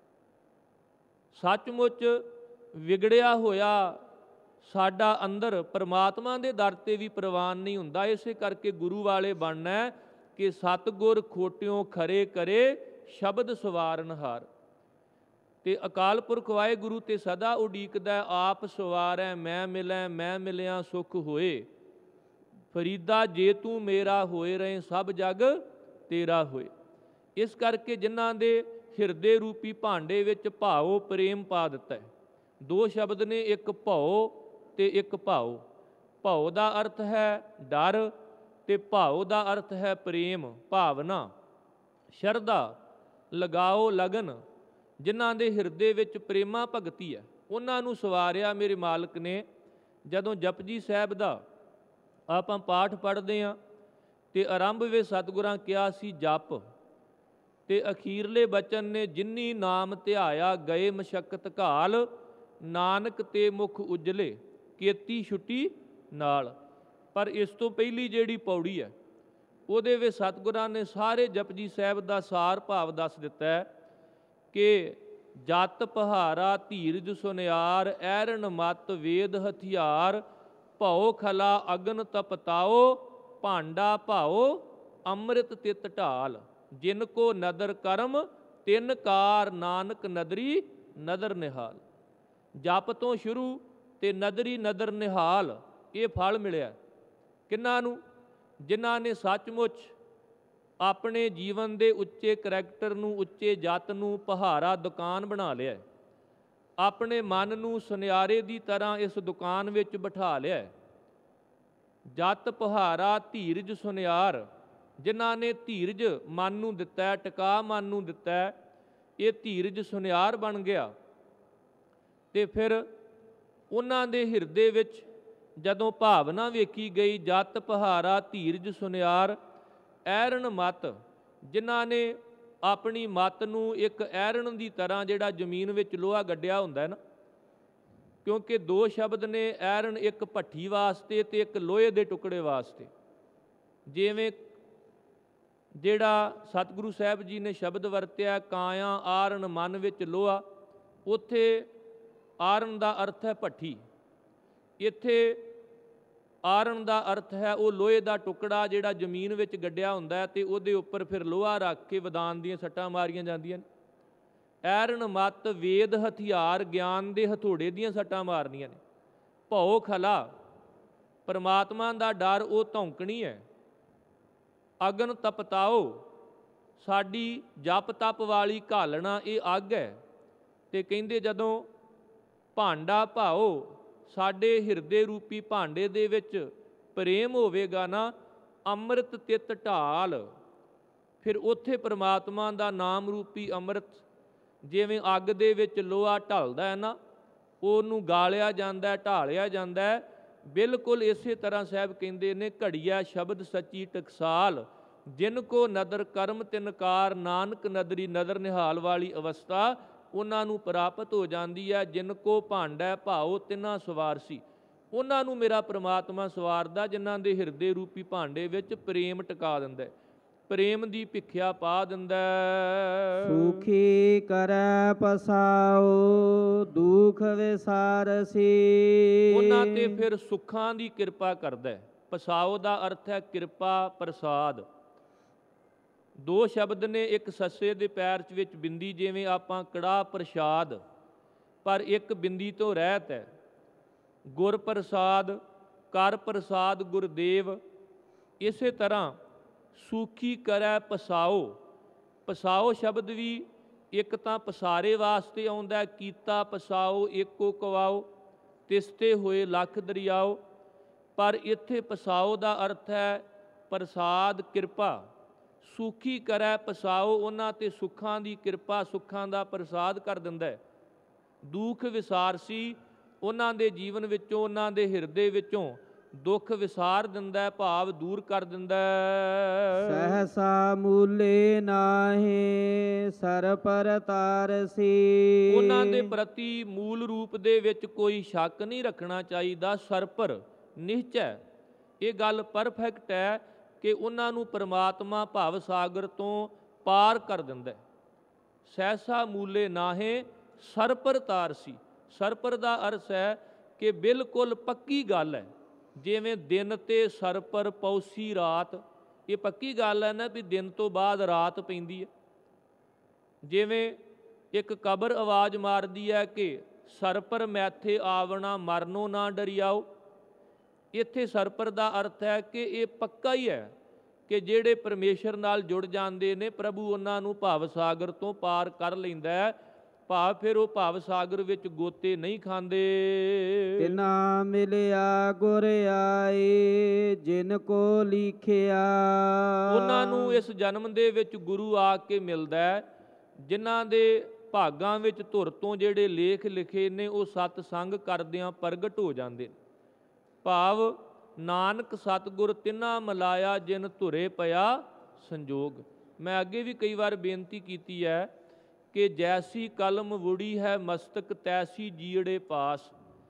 ਸੱਚਮੁੱਚ ਵਿਗੜਿਆ ਹੋਇਆ ਸਾਡਾ ਅੰਦਰ ਪਰਮਾਤਮਾ ਦੇ ਦਰ 'ਤੇ ਵੀ ਪ੍ਰਵਾਨ ਨਹੀਂ ਹੁੰਦਾ। ਇਸੇ ਕਰਕੇ ਗੁਰੂ ਵਾਲੇ ਬਣਨਾ ਕਿ ਸਤਿਗੁਰ ਖੋਟਿਓਂ ਖਰੇ ਕਰੇ ਸ਼ਬਦ ਸਵਾਰਨਹਾਰ। ਤੇ ਅਕਾਲ ਪੁਰਖ ਵਾਹਿਗੁਰੂ ਤੇ ਸਦਾ ਉਡੀਕਦਾ, ਆਪ ਸਵਾਰੈ ਮੈਂ ਮਿਲੈ ਮੈਂ ਮਿਲਿਆ ਸੁਖ ਹੋਏ। ਫਰੀਦਾ ਜੇ ਤੂੰ ਮੇਰਾ ਹੋਏ ਰਹੇ ਸਭ ਜਗ ਤੇਰਾ ਹੋਏ। ਇਸ ਕਰਕੇ ਜਿਨ੍ਹਾਂ ਦੇ ਹਿਰਦੇ ਰੂਪੀ ਭਾਂਡੇ ਵਿੱਚ ਭਾਉ ਪ੍ਰੇਮ ਪਾ ਦਿੱਤਾ ਹੈ। ਦੋ ਸ਼ਬਦ ਨੇ, ਇੱਕ ਭਉ ਤੇ ਇੱਕ ਭਾਉ। ਭਉ ਦਾ ਅਰਥ ਹੈ ਡਰ ਤੇ ਭਾਉ ਦਾ ਅਰਥ ਹੈ ਪ੍ਰੇਮ, ਭਾਵਨਾ, ਸ਼ਰਧਾ, ਲਗਾਓ, ਲਗਨ। ਜਿਨ੍ਹਾਂ ਦੇ ਹਿਰਦੇ ਵਿੱਚ ਪ੍ਰੇਮਾ ਭਗਤੀ ਹੈ ਉਹਨਾਂ ਨੂੰ ਸਵਾਰਿਆ ਮੇਰੇ ਮਾਲਕ ਨੇ। ਜਦੋਂ ਜਪਜੀ ਸਾਹਿਬ ਦਾ ਆਪਾਂ ਪਾਠ ਪੜ੍ਹਦੇ ਹਾਂ ਤੇ ਆਰੰਭ ਵਿੱਚ ਸਤਿਗੁਰਾਂ ਕਿਹਾ ਸੀ ਜਪ, ਤੇ ਅਖੀਰਲੇ ਬਚਨ ਨੇ ਜਿਨੀ ਨਾਮ ਧਿਆਇਆ ਗਏ ਮਸ਼ੱਕਤ ਘਾਲ, ਨਾਨਕ ਤੇ ਮੁਖ ਉਜਲੇ ਕੀਤੀ ਛੁੱਟੀ ਨਾਲ। ਪਰ ਇਸ ਤੋਂ ਪਹਿਲੀ ਜਿਹੜੀ ਪੌੜੀ ਹੈ ਉਹਦੇ ਵਿੱਚ ਸਤਿਗੁਰਾਂ ਨੇ ਸਾਰੇ ਜਪਜੀ ਸਾਹਿਬ ਦਾ ਸਾਰ ਭਾਵ ਦੱਸ ਦਿੱਤਾ ਹੈ ਕਿ ਜਤ ਪਹਾਰਾ ਧੀਰਜ ਸੁਨਿਆਰ, ਐਰਨ ਮਤ ਵੇਦ ਹਥਿਆਰ, ਭਉ ਖਲਾ ਅਗਨ ਤਪਤਾਓ, ਭਾਂਡਾ ਭਾਓ ਅੰਮ੍ਰਿਤ ਤਿਤ ਢਾਲ। ਜਿਨ ਕੋ ਨਦਰ ਕਰਮ ਤਿਨ ਕਾਰ, ਨਾਨਕ ਨਦਰੀ ਨਦਰ ਨਿਹਾਲ। ਜਪ ਤੋਂ ਸ਼ੁਰੂ ਤੇ ਨਦਰੀ ਨਦਰ ਨਿਹਾਲ ਇਹ ਫਲ ਮਿਲਿਆ ਕਿਹਨਾਂ ਨੂੰ? ਜਿਨ੍ਹਾਂ ਨੇ ਸੱਚਮੁੱਚ ਆਪਣੇ ਜੀਵਨ ਦੇ ਉੱਚੇ ਕਰੈਕਟਰ ਨੂੰ, ਉੱਚੇ ਜਤ ਨੂੰ ਪਹਾਰਾ ਦੁਕਾਨ ਬਣਾ ਲਿਆ, ਆਪਣੇ ਮਨ ਨੂੰ ਸੁਨਿਆਰੇ ਦੀ ਤਰ੍ਹਾਂ ਇਸ ਦੁਕਾਨ ਵਿੱਚ ਬਿਠਾ ਲਿਆ। ਜਤ ਪਹਾਰਾ ਧੀਰਜ ਸੁਨਿਆਰ, ਜਿਨ੍ਹਾਂ ਨੇ ਧੀਰਜ ਮਨ ਨੂੰ ਦਿੱਤਾ, ਟਿਕਾ ਮਨ ਨੂੰ ਦਿੱਤਾ, ਇਹ ਧੀਰਜ ਸੁਨਿਆਰ ਬਣ ਗਿਆ। ਤੇ ਫਿਰ ਉਹਨਾਂ ਦੇ ਹਿਰਦੇ ਵਿੱਚ ਜਦੋਂ ਭਾਵਨਾ ਵੇਖੀ ਗਈ, ਜਤ ਪਹਾਰਾ ਧੀਰਜ ਸੁਨਿਆਰ, ਐਰਨ ਮਤ, ਜਿਨ੍ਹਾਂ ਨੇ ਆਪਣੀ ਮਤ ਨੂੰ ਇੱਕ ਐਰਨ ਦੀ ਤਰ੍ਹਾਂ, ਜਿਹੜਾ ਜ਼ਮੀਨ ਵਿੱਚ ਲੋਹਾ ਗੱਡਿਆ ਹੁੰਦਾ ਹੈ ਨਾ, ਕਿਉਂਕਿ ਦੋ ਸ਼ਬਦ ਨੇ ਐਰਨ, ਇੱਕ ਭੱਠੀ ਵਾਸਤੇ ਤੇ ਇੱਕ ਲੋਹੇ ਦੇ ਟੁਕੜੇ ਵਾਸਤੇ। ਜਿਵੇਂ ਜਿਹੜਾ ਸਤਿਗੁਰੂ ਸਾਹਿਬ ਜੀ ਨੇ ਸ਼ਬਦ ਵਰਤਿਆ ਕਾਇਆ ਆਰਨ ਮਨ ਵਿੱਚ ਲੋਹਾ, ਉੱਥੇ ਆਰਨ ਦਾ ਅਰਥ ਹੈ ਭੱਠੀ, ਇੱਥੇ ਆਰਨ ਦਾ ਅਰਥ ਹੈ ਉਹ ਲੋਹੇ ਦਾ ਟੁਕੜਾ ਜਿਹੜਾ ਜ਼ਮੀਨ ਵਿੱਚ ਗੱਡਿਆ ਹੁੰਦਾ ਤੇ ਉਹਦੇ ਉੱਪਰ ਫਿਰ ਲੋਹਾ ਰੱਖ ਕੇ ਵਦਾਨ ਦੀਆਂ ਸੱਟਾਂ ਮਾਰੀਆਂ ਜਾਂਦੀਆਂ ਨੇ। ਐਰਨ ਮਤ ਵੇਦ ਹਥਿਆਰ, ਗਿਆਨ ਦੇ ਹਥੋੜੇ ਦੀਆਂ ਸੱਟਾਂ ਮਾਰਨੀਆਂ ਨੇ। ਭਉ ਖਲਾ, ਪਰਮਾਤਮਾ ਦਾ ਡਰ ਉਹ ਧੌਂਕਣੀ ਹੈ। ਅਗਨ ਤਪਤਾਓ, ਸਾਡੀ ਜਪ ਤਪ ਵਾਲੀ ਘਾਲਣਾ ਇਹ ਅੱਗ ਹੈ। ਤੇ ਕਹਿੰਦੇ ਜਦੋਂ ਭਾਂਡਾ ਭਾਓ, ਸਾਡੇ ਹਿਰਦੇ ਰੂਪੀ ਭਾਂਡੇ ਦੇ ਵਿੱਚ ਪ੍ਰੇਮ ਹੋਵੇਗਾ ਨਾ, ਅੰਮ੍ਰਿਤ ਤਿਤ ਢਾਲ, ਫਿਰ ਉੱਥੇ ਪਰਮਾਤਮਾ ਦਾ ਨਾਮ ਰੂਪੀ ਅੰਮ੍ਰਿਤ, ਜਿਵੇਂ ਅੱਗ ਦੇ ਵਿੱਚ ਲੋਹਾ ਢਲਦਾ ਹੈ ਨਾ, ਉਹਨੂੰ ਗਾਲਿਆ ਜਾਂਦਾ, ਢਾਲਿਆ ਜਾਂਦਾ। ਬਿਲਕੁਲ ਇਸੇ ਤਰ੍ਹਾਂ ਸਾਹਿਬ ਕਹਿੰਦੇ ਨੇ ਘੜੀਆ ਸ਼ਬਦ ਸੱਚੀ ਟਕਸਾਲ, ਜਿਨ ਕੋ ਨਦਰ ਕਰਮ ਤਿਨਕਾਰ, ਨਾਨਕ ਨਦਰੀ ਨਦਰ ਨਿਹਾਲ ਵਾਲੀ ਅਵਸਥਾ ਉਹਨਾਂ ਨੂੰ ਪ੍ਰਾਪਤ ਹੋ ਜਾਂਦੀ ਹੈ। ਜਿਨ ਕੋ ਭਾਂਡਾ ਭਾਓ ਤਿਨਾ ਸਵਾਰਸੀ, ਉਹਨਾਂ ਨੂੰ ਮੇਰਾ ਪ੍ਰਮਾਤਮਾ ਸਵਾਰਦਾ ਜਿਨ੍ਹਾਂ ਦੇ ਹਿਰਦੇ ਰੂਪੀ ਭਾਂਡੇ ਵਿੱਚ ਪ੍ਰੇਮ ਟਿਕਾ ਦਿੰਦਾ, ਪ੍ਰੇਮ ਦੀ ਭਿੱਖਿਆ ਪਾ ਦਿੰਦਾ। ਸੁਖੀ ਕਰੈ ਪਸਾਓ ਦੁਖ ਵਿਸਾਰਸੀ, ਉਹਨਾਂ ਤੇ ਫਿਰ ਸੁੱਖਾਂ ਦੀ ਕਿਰਪਾ ਕਰਦਾ। ਪਸਾਓ ਦਾ ਅਰਥ ਹੈ ਕਿਰਪਾ, ਪ੍ਰਸਾਦ। ਦੋ ਸ਼ਬਦ ਨੇ, ਇੱਕ ਸੱਸੇ ਦੇ ਪੈਰ ਵਿੱਚ ਬਿੰਦੀ, ਜਿਵੇਂ ਆਪਾਂ ਕੜਾਹ ਪ੍ਰਸ਼ਾਦ, ਪਰ ਇੱਕ ਬਿੰਦੀ ਤੋਂ ਰਹਿਤ ਹੈ। ਗੁਰ ਪ੍ਰਸਾਦ, ਕਰ ਪ੍ਰਸਾਦ ਗੁਰਦੇਵ। ਇਸੇ ਤਰ੍ਹਾਂ ਸੂਖੀ ਕਰੈ ਪਸਾਓ, ਪਸਾਓ ਸ਼ਬਦ ਵੀ ਇੱਕ ਤਾਂ ਪਸਾਰੇ ਵਾਸਤੇ ਆਉਂਦਾ, ਕੀਤਾ ਪਸਾਓ ਏਕੋ ਕਵਾਓ, ਤਿਸਤੇ ਹੋਏ ਲੱਖ ਦਰਿਆਓ। ਪਰ ਇੱਥੇ ਪਸਾਓ ਦਾ ਅਰਥ ਹੈ ਪ੍ਰਸਾਦ, ਕਿਰਪਾ। ਸੁਖੀ ਕਰੈ ਪਸਾਓ, ਉਹਨਾਂ ਤੇ ਸੁੱਖਾਂ ਦੀ ਕਿਰਪਾ, ਸੁੱਖਾਂ ਦਾ ਪ੍ਰਸਾਦ ਕਰ ਦਿੰਦਾ ਹੈ। ਦੁਖ ਵਿਸਾਰਸੀ, ਉਹਨਾਂ ਦੇ ਜੀਵਨ ਵਿੱਚੋਂ, ਉਹਨਾਂ ਦੇ ਹਿਰਦੇ ਵਿੱਚੋਂ ਦੁੱਖ ਵਿਸਾਰ ਦਿੰਦਾ, ਭਾਵ ਦੂਰ ਕਰ ਦਿੰਦਾ। ਸਹਸਾ ਮੂਲੇ ਨਾਹੀ ਸਰ ਪਰ ਤਾਰਸੀ। ਉਹਨਾਂ ਦੇ ਪ੍ਰਤੀ ਮੂਲ ਰੂਪ ਦੇ ਵਿੱਚ ਕੋਈ ਸ਼ੱਕ ਨਹੀਂ ਰੱਖਣਾ ਚਾਹੀਦਾ। ਸਰਪਰ ਨਿਸ਼ਚੈ, ਇਹ ਗੱਲ ਪਰਫੈਕਟ ਹੈ ਕਿ ਉਹਨਾਂ ਨੂੰ ਪਰਮਾਤਮਾ ਭਵ ਸਾਗਰ ਤੋਂ ਪਾਰ ਕਰ ਦਿੰਦਾ। ਸਹਸਾ ਮੂਲੇ ਨਾਹੇ ਸਰਪਰ ਤਾਰਸੀ। ਸਰਪਰ ਦਾ ਅਰਥ ਹੈ ਕਿ ਬਿਲਕੁਲ ਪੱਕੀ ਗੱਲ ਹੈ। ਜਿਵੇਂ ਦਿਨ ਤੇ ਸਰਪਰ ਪੌਸੀ ਰਾਤ, ਇਹ ਪੱਕੀ ਗੱਲ ਹੈ ਨਾ ਵੀ ਦਿਨ ਤੋਂ ਬਾਅਦ ਰਾਤ ਪੈਂਦੀ ਹੈ। ਜਿਵੇਂ ਇੱਕ ਕਬਰ ਆਵਾਜ਼ ਮਾਰਦੀ ਹੈ ਕਿ ਸਰਪਰ ਮੈਥੇ ਆਵਣਾ ਮਰਨੋਂ ਨਾ ਡਰਿਆਓ। ਇੱਥੇ ਸਰਪਰ ਦਾ ਅਰਥ ਹੈ ਕਿ ਇਹ ਪੱਕਾ ਹੀ ਹੈ ਕਿ ਜਿਹੜੇ ਪਰਮੇਸ਼ਰ ਨਾਲ ਜੁੜ ਜਾਂਦੇ ਨੇ, ਪ੍ਰਭੂ ਉਹਨਾਂ ਨੂੰ ਭਵ ਸਾਗਰ ਤੋਂ ਪਾਰ ਕਰ ਲੈਂਦਾ ਹੈ। ਭਾਵ ਫਿਰ ਉਹ ਭਵ ਸਾਗਰ ਵਿੱਚ ਗੋਤੇ ਨਹੀਂ ਖਾਂਦੇ। ਤਿਨਾ ਮਿਲਿਆ ਗੁਰ ਆਏ ਜਿਨ ਕੋ ਲਿਖਿਆ। ਉਹਨਾਂ ਨੂੰ ਇਸ ਜਨਮ ਦੇ ਵਿੱਚ ਗੁਰੂ ਆ ਕੇ ਮਿਲਦਾ ਹੈ, ਜਿਨ੍ਹਾਂ ਦੇ ਭਾਗਾਂ ਵਿੱਚ ਧੁਰ ਤੋਂ ਜਿਹੜੇ ਲੇਖ ਲਿਖੇ ਨੇ ਉਹ ਸਤ ਸੰਗ ਕਰਦਿਆਂ ਪ੍ਰਗਟ ਹੋ ਜਾਂਦੇ ਨੇ। ਭਾਵ ਨਾਨਕ ਸਤਿਗੁਰ ਤਿਨਾ ਮਿਲਾਇਆ ਜਿਨ ਧੁਰੇ ਪਿਆ ਸੰਜੋਗ। ਮੈਂ ਅੱਗੇ ਵੀ ਕਈ ਵਾਰ ਬੇਨਤੀ ਕੀਤੀ ਹੈ ਕਿ ਜੈਸੀ ਕਲਮ ਵੁੜੀ ਹੈ ਮਸਤਕ ਤੈਸੀ ਜੀੜੇ ਪਾਸ।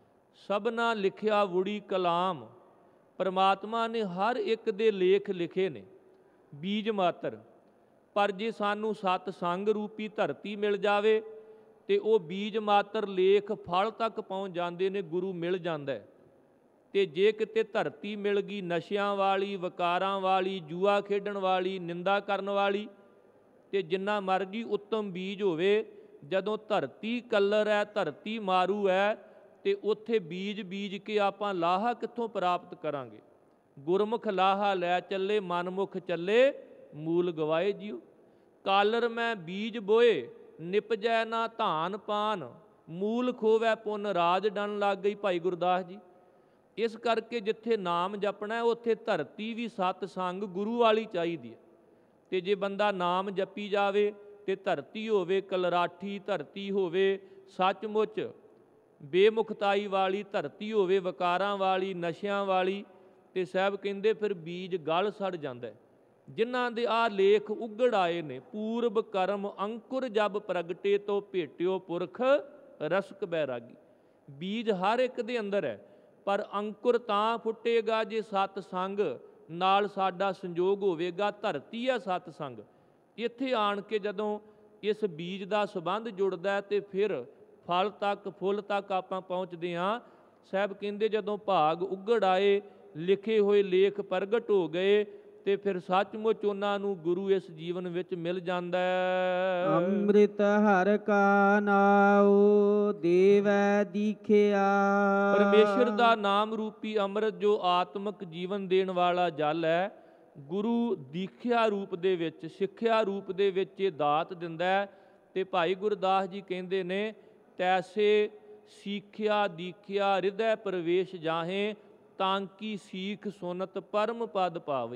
ਸਭਨਾ ਲਿਖਿਆ ਵੁੜੀ ਕਲਾਮ। ਪਰਮਾਤਮਾ ਨੇ ਹਰ ਇੱਕ ਦੇ ਲੇਖ ਲਿਖੇ ਨੇ ਬੀਜ ਮਾਤਰ, ਪਰ ਜੇ ਸਾਨੂੰ ਸਤ ਸੰਗ ਰੂਪੀ ਧਰਤੀ ਮਿਲ ਜਾਵੇ ਤੇ ਉਹ ਬੀਜ ਮਾਤਰ ਲੇਖ ਫਲ ਤੱਕ ਪਹੁੰਚ ਜਾਂਦੇ ਨੇ, ਗੁਰੂ ਮਿਲ ਜਾਂਦਾ ਹੈ। ਤੇ ਜੇ ਕਿਤੇ ਧਰਤੀ ਮਿਲ ਗਈ ਨਸ਼ਿਆਂ ਵਾਲੀ, ਵਕਾਰਾਂ ਵਾਲੀ, ਜੂਆ ਖੇਡਣ ਵਾਲੀ, ਨਿੰਦਾ ਕਰਨ ਵਾਲੀ, ਤੇ ਜਿੰਨਾ ਮਰਜੀ ਉੱਤਮ ਬੀਜ ਹੋਵੇ, ਜਦੋਂ ਧਰਤੀ ਕਲਰ ਹੈ, ਧਰਤੀ ਮਾਰੂ ਹੈ, ਤੇ ਉੱਥੇ ਬੀਜ ਬੀਜ ਕੇ ਆਪਾਂ ਲਾਹਾ ਕਿੱਥੋਂ ਪ੍ਰਾਪਤ ਕਰਾਂਗੇ। ਗੁਰਮੁਖ ਲਾਹਾ ਲੈ ਚੱਲੇ, ਮਨਮੁਖ ਚੱਲੇ ਮੂਲ ਗਵਾਏ ਜੀਓ। ਕਾਲਰ ਮੈਂ ਬੀਜ ਬੋਏ ਨਿਪਜੈ ਨਾ ਧਾਨ ਪਾਨ, ਮੂਲ ਖੋਵੈ ਪੁੰਨ ਰਾਜ ਡਨ ਲੱਗ ਗਈ। ਭਾਈ ਗੁਰਦਾਸ ਜੀ, ਇਸ ਕਰਕੇ ਜਿੱਥੇ ਨਾਮ ਜਪਣਾ ਉੱਥੇ ਧਰਤੀ ਵੀ ਸਤ ਸੰਗ ਗੁਰੂ ਵਾਲੀ ਚਾਹੀਦੀ ਹੈ। ਤੇ ਜੇ ਬੰਦਾ ਨਾਮ ਜਪੀ ਜਾਵੇ ਤੇ ਧਰਤੀ ਹੋਵੇ ਕਲਰਾਠੀ, ਧਰਤੀ ਹੋਵੇ ਸੱਚਮੁੱਚ ਬੇਮੁਖਤਾਈ ਵਾਲੀ, ਧਰਤੀ ਹੋਵੇ ਵਕਾਰਾਂ ਵਾਲੀ, ਨਸ਼ਿਆਂ ਵਾਲੀ, ਤੇ ਸਾਹਿਬ ਕਹਿੰਦੇ ਫਿਰ ਬੀਜ ਗਲ ਸੜ ਜਾਂਦਾ। ਜਿਨ੍ਹਾਂ ਦੇ ਆਹ ਲੇਖ ਉਗੜ ਆਏ ਨੇ, ਪੂਰਬ ਕਰਮ ਅੰਕੁਰ ਜਬ ਪ੍ਰਗਟੇ ਤੋਂ ਭੇਟਿਓ ਪੁਰਖ ਰਸਕ ਬੈਰਾਗੀ। ਬੀਜ ਹਰ ਇੱਕ ਦੇ ਅੰਦਰ ਹੈ, ਪਰ ਅੰਕੁਰ ਤਾਂ ਫੁੱਟੇਗਾ ਜੇ ਸਤ ਸੰਗ ਨਾਲ ਸਾਡਾ ਸੰਜੋਗ ਹੋਵੇਗਾ। ਧਰਤੀ ਹੈ ਸਤ ਸੰਗ। ਇੱਥੇ ਆਣ ਕੇ ਜਦੋਂ ਇਸ ਬੀਜ ਦਾ ਸੰਬੰਧ ਜੁੜਦਾ ਤੇ ਫਿਰ ਫਲ ਤੱਕ, ਫੁੱਲ ਤੱਕ ਆਪਾਂ ਪਹੁੰਚਦੇ ਹਾਂ। ਸਾਹਿਬ ਕਹਿੰਦੇ ਜਦੋਂ ਭਾਗ ਉਗੜ ਆਏ, ਲਿਖੇ ਹੋਏ ਲੇਖ ਪ੍ਰਗਟ ਹੋ ਗਏ, ਤੇ ਫਿਰ ਸੱਚਮੁੱਚ ਉਹਨਾਂ ਨੂੰ ਗੁਰੂ ਇਸ ਜੀਵਨ ਵਿੱਚ ਮਿਲ ਜਾਂਦਾ ਹੈ। ਅੰਮ੍ਰਿਤ ਹਰ ਕਾ ਨਾਉ ਦੇਵੈ ਦੀਖਿਆ। ਪਰਮੇਸ਼ਰ ਦਾ ਨਾਮ ਰੂਪੀ ਅੰਮ੍ਰਿਤ ਜੋ ਆਤਮਿਕ ਜੀਵਨ ਦੇਣ ਵਾਲਾ ਜਲ ਹੈ, ਗੁਰੂ ਦੀਖਿਆ ਰੂਪ ਦੇ ਵਿੱਚ, ਸਿੱਖਿਆ ਰੂਪ ਦੇ ਵਿੱਚ ਇਹ ਦਾਤ ਦਿੰਦਾ ਹੈ। ਤੇ ਭਾਈ ਗੁਰਦਾਸ ਜੀ ਕਹਿੰਦੇ ਨੇ, ਤੈਸੇ ਸਿੱਖਿਆ ਦੀਖਿਆ ਹਿਰਦੈ ਪ੍ਰਵੇਸ਼ ਜਾਹੇ, ਤਾਂ ਕੀ ਸੀਖ ਸੁਨਤ ਪਰਮ ਪਦ ਪਾਵਈ।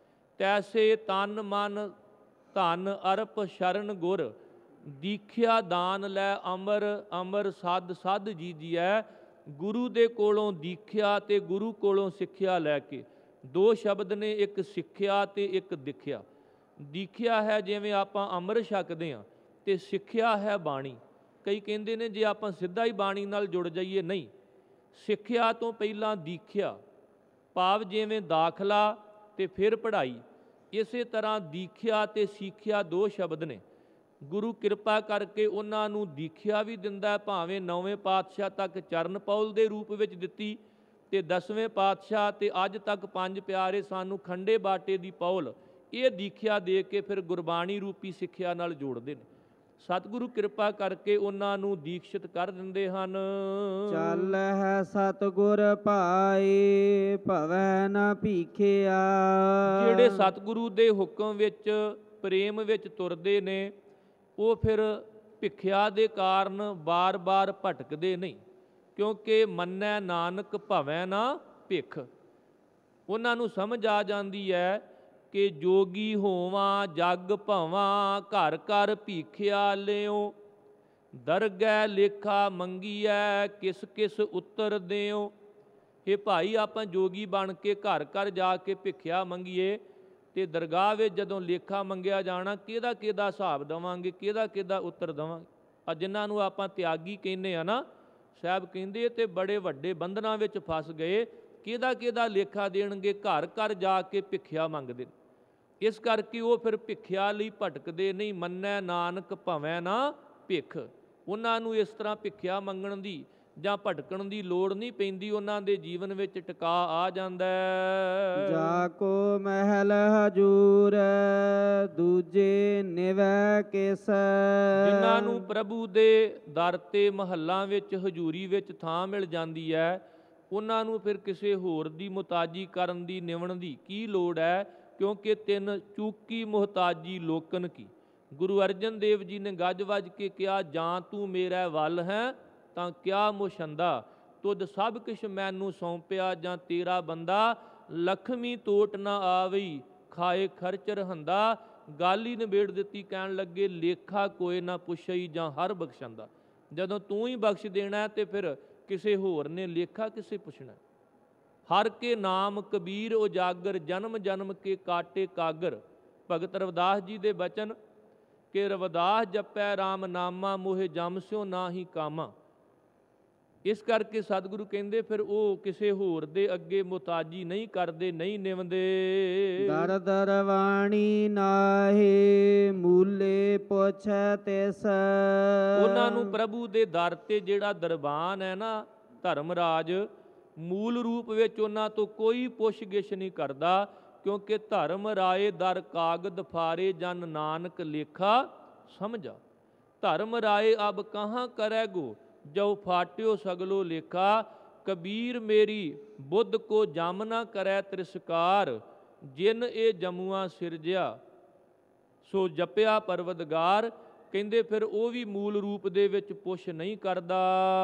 ਤੈਸੇ ਤਨ ਮਨ ਧਨ ਅਰਪ ਸ਼ਰਨ ਗੁਰ, ਦੀਖਿਆ ਦਾਨ ਲੈ ਅਮਰ ਅਮਰ ਸਦ ਸਦ ਜੀਜੀਐ। ਗੁਰੂ ਦੇ ਕੋਲੋਂ ਦੀਖਿਆ ਤੇ ਗੁਰੂ ਕੋਲੋਂ ਸਿੱਖਿਆ ਲੈ ਕੇ, ਦੋ ਸ਼ਬਦ ਨੇ, ਇੱਕ ਸਿੱਖਿਆ ਤੇ ਇੱਕ ਦਿਖਿਆ। ਦੀਖਿਆ ਹੈ ਜਿਵੇਂ ਆਪਾਂ ਅੰਮ੍ਰਿਤ ਛਕਦੇ ਹਾਂ, ਤੇ ਸਿੱਖਿਆ ਹੈ ਬਾਣੀ। ਕਈ ਕਹਿੰਦੇ ਨੇ ਜੇ ਆਪਾਂ ਸਿੱਧਾ ਹੀ ਬਾਣੀ ਨਾਲ ਜੁੜ ਜਾਈਏ, ਨਹੀਂ, ਸਿੱਖਿਆ ਤੋਂ ਪਹਿਲਾਂ ਦੀਖਿਆ, ਭਾਵ ਜਿਵੇਂ ਦਾਖਲਾ ਤੇ ਫਿਰ ਪੜ੍ਹਾਈ, ਇਸੇ ਤਰ੍ਹਾਂ ਦੀਖਿਆ ਤੇ ਸਿੱਖਿਆ ਦੋ ਸ਼ਬਦ ਨੇ। ਗੁਰੂ ਕਿਰਪਾ ਕਰਕੇ ਉਹਨਾਂ ਨੂੰ ਦੀਖਿਆ ਵੀ ਦਿੰਦਾ, ਭਾਵੇਂ ਨੌਵੇਂ ਪਾਤਸ਼ਾਹ ਤੱਕ ਚਰਨ ਪੌਲ ਦੇ ਰੂਪ ਵਿੱਚ ਦਿੱਤੀ, ਤੇ ਦਸਵੇਂ ਪਾਤਸ਼ਾਹ ਤੇ ਅੱਜ ਤੱਕ ਪੰਜ ਪਿਆਰੇ ਸਾਨੂੰ ਖੰਡੇ ਬਾਟੇ ਦੀ ਪੌਲ, ਇਹ ਦੀਖਿਆ ਦੇ ਕੇ ਫਿਰ ਗੁਰਬਾਣੀ ਰੂਪੀ ਸਿੱਖਿਆ ਨਾਲ ਜੋੜਦੇ ਨੇ। ਸਤਿਗੁਰੂ ਕਿਰਪਾ ਕਰਕੇ ਉਹਨਾਂ ਨੂੰ ਦੀਕਸ਼ਿਤ ਕਰ ਦਿੰਦੇ ਹਨ। ਚੱਲ ਹੈ ਸਤਿਗੁਰ ਭਾਏ ਭਵੈ ਨਾ ਭੀਖਿਆ। ਜਿਹੜੇ ਸਤਿਗੁਰੂ ਦੇ ਹੁਕਮ ਵਿੱਚ, ਪ੍ਰੇਮ ਵਿੱਚ ਤੁਰਦੇ ਨੇ, ਉਹ ਫਿਰ ਭਿਖਿਆ ਦੇ ਕਾਰਨ ਬਾਰ-ਬਾਰ ਭਟਕਦੇ ਨਹੀਂ, ਕਿਉਂਕਿ ਮੰਨੈ ਨਾਨਕ ਭਵੈ ਨਾ ਭਿਖ। ਉਹਨਾਂ ਨੂੰ ਸਮਝ ਆ ਜਾਂਦੀ ਹੈ ਕਿ ਜੋਗੀ ਹੋਵਾਂ ਜਗ ਭਵਾਂ, ਘਰ ਘਰ ਭੀਖਿਆ ਲਿਓ। ਦਰਗਹਿ ਲੇਖਾ ਮੰਗੀਐ ਕਿਸ ਕਿਸ ਉੱਤਰ ਦਿਓ। ਇਹ ਭਾਈ ਆਪਾਂ ਜੋਗੀ ਬਣ ਕੇ ਘਰ ਘਰ ਜਾ ਕੇ ਭਿੱਖਿਆ ਮੰਗੀਏ ਤੇ ਦਰਗਾਹ ਵਿੱਚ ਜਦੋਂ ਲੇਖਾ ਮੰਗਿਆ ਜਾਣਾ ਕਿਹਦਾ ਕਿਹਦਾ ਹਿਸਾਬ ਦੇਵਾਂਗੇ, ਕਿਹਦਾ ਕਿਹਦਾ ਉੱਤਰ ਦੇਵਾਂਗੇ। ਆ ਜਿਨ੍ਹਾਂ ਨੂੰ ਆਪਾਂ ਤਿਆਗੀ ਕਹਿੰਦੇ ਆ ਨਾ, ਸਾਹਿਬ ਕਹਿੰਦੇ ਤੇ ਬੜੇ ਵੱਡੇ ਬੰਧਨਾਂ ਵਿੱਚ ਫਸ ਗਏ, ਕਿਹਦਾ ਕਿਹਦਾ ਲੇਖਾ ਦੇਣਗੇ, ਘਰ ਘਰ ਜਾ ਕੇ ਭਿੱਖਿਆ ਮੰਗਦੇ। ਇਸ ਕਰਕੇ ਉਹ ਫਿਰ ਭਿੱਖਿਆ ਲਈ ਭਟਕਦੇ ਨਹੀਂ। ਮੰਨੈ ਨਾਨਕ ਭਵੈ ਨਾ ਭਿੱਖ। ਉਹਨਾਂ ਨੂੰ ਇਸ ਤਰ੍ਹਾਂ ਭਿੱਖਿਆ ਮੰਗਣ ਦੀ ਜਾਂ ਭਟਕਣ ਦੀ ਲੋੜ ਨਹੀਂ ਪੈਂਦੀ, ਉਹਨਾਂ ਦੇ ਜੀਵਨ ਵਿੱਚ ਟਿਕਾ ਆ ਜਾਂਦਾ। ਜਾ ਕੋ ਮਹਿਲ ਹਜੂਰ ਦੂਜੇ ਨਿਵੈ ਕਿਸ। ਜਿਨ੍ਹਾਂ ਨੂੰ ਪ੍ਰਭੂ ਦੇ ਦਰ ਤੇ ਮਹੱਲਾਂ ਵਿੱਚ ਹਜ਼ੂਰੀ ਵਿੱਚ ਥਾਂ ਮਿਲ ਜਾਂਦੀ ਹੈ, ਉਹਨਾਂ ਨੂੰ ਫਿਰ ਕਿਸੇ ਹੋਰ ਦੀ ਮੁਹਤਾਜੀ ਕਰਨ ਦੀ ਨਿਵਣ ਦੀ ਕੀ ਲੋੜ ਹੈ, ਕਿਉਂਕਿ ਤਿੰਨ ਚੂਕੀ ਮੁਹਤਾਜੀ ਲੋਕਨ ਕੀ। ਗੁਰੂ ਅਰਜਨ ਦੇਵ ਜੀ ਨੇ ਗੱਜ ਵੱਜ ਕੇ ਕਿਹਾ, ਜਾਂ ਤੂੰ ਮੇਰਾ ਵੱਲ ਹੈ ਤਾਂ ਕਿਆ ਮੁਸ਼ੰਦਾ, ਤੁਧ ਸਭ ਕੁਛ ਮੈਨੂੰ ਸੌਂਪਿਆ, ਜਾਂ ਤੇਰਾ ਬੰਦਾ ਲਖਮੀ ਤੋਟ ਨਾ ਆਵਈ, ਖਾਏ ਖਰਚ ਰਹੰਦਾ। ਗੱਲ ਹੀ ਨਿਬੇੜ ਦਿੱਤੀ, ਕਹਿਣ ਲੱਗੇ ਲੇਖਾ ਕੋਏ ਨਾ ਪੁੱਛਈ, ਜਾਂ ਹਰ ਬਖਸ਼ੰਦਾ। ਜਦੋਂ ਤੂੰ ਹੀ ਬਖਸ਼ ਦੇਣਾ ਤੇ ਫਿਰ ਕਿਸੇ ਹੋਰ ਨੇ ਲੇਖਾ ਕਿਸੇ ਪੁੱਛਣਾ। ਹਰ ਕੇ ਨਾਮ ਕਬੀਰ ਉਜਾਗਰ, ਜਨਮ ਜਨਮ ਕੇ ਕਾਟੇ ਕਾਗਰ। ਭਗਤ ਰਵਿਦਾਸ ਜੀ ਦੇ ਬਚਨ ਕਿ ਰਵਿਦਾਸ ਜਪੈ ਰਾਮ ਨਾਮਾ, ਮੋਹਿ ਜਮ ਸਿਓ ਨਾਹੀ ਕਾਮਾ। ਇਸ ਕਰਕੇ ਸਤਿਗੁਰੂ ਕਹਿੰਦੇ ਫਿਰ ਉਹ ਕਿਸੇ ਹੋਰ ਦੇ ਅੱਗੇ ਮੁਹਤਾਜੀ ਨਹੀਂ ਕਰਦੇ, ਨਹੀਂ ਨਿਵਦੇ। ਦਰ ਦਰ ਵਾਣੀ ਨਾਹੀ ਮੂਲੇ ਪੁੱਛੈ ਤਿਸ। ਉਹਨਾਂ ਨੂੰ ਪ੍ਰਭੂ ਦੇ ਦਰ ਤੇ ਜਿਹੜਾ ਦਰਬਾਨ ਹੈ ਨਾ ਧਰਮਰਾਜ, ਮੂਲ ਰੂਪ ਵਿੱਚ ਉਹਨਾਂ ਤੋਂ ਕੋਈ ਪੁੱਛ ਗਿਛ ਨਹੀਂ ਕਰਦਾ, ਕਿਉਂਕਿ ਧਰਮ ਰਾਏ ਦਰ ਕਾਗਦ ਫਾਰੇ, ਜਨ ਨਾਨਕ ਲੇਖਾ ਸਮਝਾ। ਧਰਮ ਰਾਏ ਅਬ ਕਹਾਂ ਕਰੈ ਗੋ, ਜੋ ਫਾਟਿਓ ਸਗਲੋ ਲੇਖਾ। ਕਬੀਰ ਮੇਰੀ ਬੁੱਧ ਕੋ ਜਮ ਨਾ ਕਰੈ ਤ੍ਰਿਸਕਾਰ, ਜਿਨ ਇਹ ਜਮੂਆ ਸਿਰਜਿਆ ਸੋ ਜਪਿਆ ਪਰਵਦਗਾਰ। ਕਹਿੰਦੇ ਫਿਰ ਉਹ ਵੀ ਮੂਲ ਰੂਪ ਦੇ ਵਿੱਚ ਪੁੱਛ ਨਹੀਂ ਕਰਦਾ।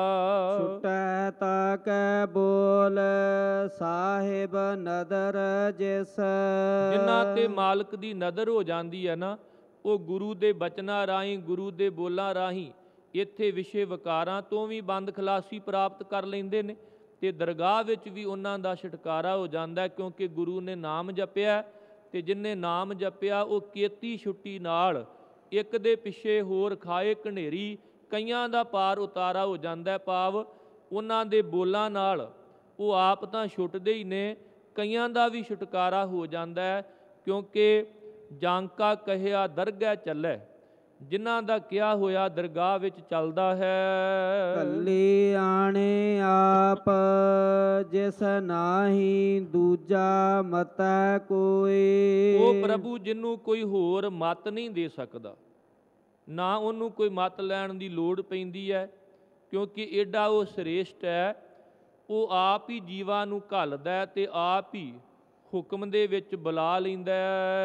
ਛੁਟੈ ਤਾ ਕੈ ਬੋਲ ਸਾਹਿਬ ਨਦਰ ਜਿਸ। ਜਿਨ੍ਹਾਂ ਤੇ ਮਾਲਕ ਦੀ ਨਦਰ ਹੋ ਜਾਂਦੀ ਹੈ ਨਾ, ਉਹ ਗੁਰੂ ਦੇ ਬਚਨਾਂ ਰਾਹੀਂ, ਗੁਰੂ ਦੇ ਬੋਲਾਂ ਰਾਹੀਂ ਇੱਥੇ ਵਿਸ਼ੇ ਵਿਕਾਰਾਂ ਤੋਂ ਵੀ ਬੰਦ ਖਲਾਸੀ ਪ੍ਰਾਪਤ ਕਰ ਲੈਂਦੇ ਨੇ ਤੇ ਦਰਗਾਹ ਵਿੱਚ ਵੀ ਉਹਨਾਂ ਦਾ ਛੁਟਕਾਰਾ ਹੋ ਜਾਂਦਾ, ਕਿਉਂਕਿ ਗੁਰੂ ਨੇ ਨਾਮ ਜਪਿਆ ਤੇ ਜਿਨਨੇ ਨਾਮ ਜਪਿਆ ਉਹ ਕੇਤੀ ਛੁੱਟੀ ਨਾਲ ਇੱਕ ਦੇ ਪਿੱਛੇ ਹੋਰ ਖਾਏ ਘਨੇਰੀ। ਕਈਆਂ ਦਾ ਪਾਰ ਉਤਾਰਾ ਹੋ ਜਾਂਦਾ, ਭਾਵ ਉਹਨਾਂ ਦੇ ਬੋਲਾਂ ਨਾਲ ਉਹ ਆਪ ਤਾਂ ਛੁੱਟਦੇ ਹੀ ਨੇ, ਕਈਆਂ ਦਾ ਵੀ ਛੁਟਕਾਰਾ ਹੋ ਜਾਂਦਾ ਹੈ, ਕਿਉਂਕਿ ਜਾਂਕਾ ਕਹਿਆ ਦਰਗਹਿ ਚੱਲੈ। ਜਿਨ੍ਹਾਂ ਦਾ ਕਿਹਾ ਹੋਇਆ ਦਰਗਾਹ ਵਿੱਚ ਚੱਲਦਾ ਹੈ। ਕੱਲੇ ਆਣੇ ਆਪ ਜਿਸ ਨਾਹੀ ਦੂਜਾ ਮਤੈ ਕੋਈ। ਉਹ ਪ੍ਰਭੂ ਜਿਹਨੂੰ ਕੋਈ ਹੋਰ ਮਤ ਨਹੀਂ ਦੇ ਸਕਦਾ, ਨਾ ਉਹਨੂੰ ਕੋਈ ਮਤ ਲੈਣ ਦੀ ਲੋੜ ਪੈਂਦੀ ਹੈ, ਕਿਉਂਕਿ ਏਡਾ ਉਹ ਸ੍ਰੇਸ਼ਟ ਹੈ। ਉਹ ਆਪ ਹੀ ਜੀਵਾਂ ਨੂੰ ਘੱਲਦਾ ਤੇ ਆਪ ਹੀ ਹੁਕਮ ਦੇ ਵਿੱਚ ਬੁਲਾ ਲੈਂਦਾ।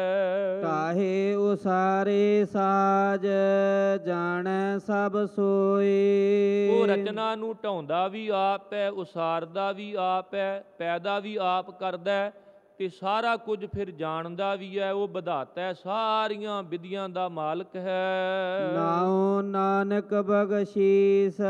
ਤਾਹੇ ਉਸਾਰੇ ਸਾਜ ਜਾਣੈ ਸਭ ਸੋਏ। ਉਹ ਰਚਨਾ ਨੂੰ ਢਾਉਂਦਾ ਵੀ ਆਪ ਹੈ, ਉਸਾਰਦਾ ਵੀ ਆਪ ਹੈ, ਪੈਦਾ ਵੀ ਆਪ ਕਰਦਾ ਤੇ ਸਾਰਾ ਕੁਝ ਫਿਰ ਜਾਣਦਾ ਵੀ ਹੈ। ਉਹ ਵਿਧਾਤਾ ਹੈ, ਸਾਰੀਆਂ ਵਿਧੀਆਂ ਦਾ ਮਾਲਕ ਹੈ। ਨਾਉ ਨਾਨਕ ਬਖਸ਼ੀਸ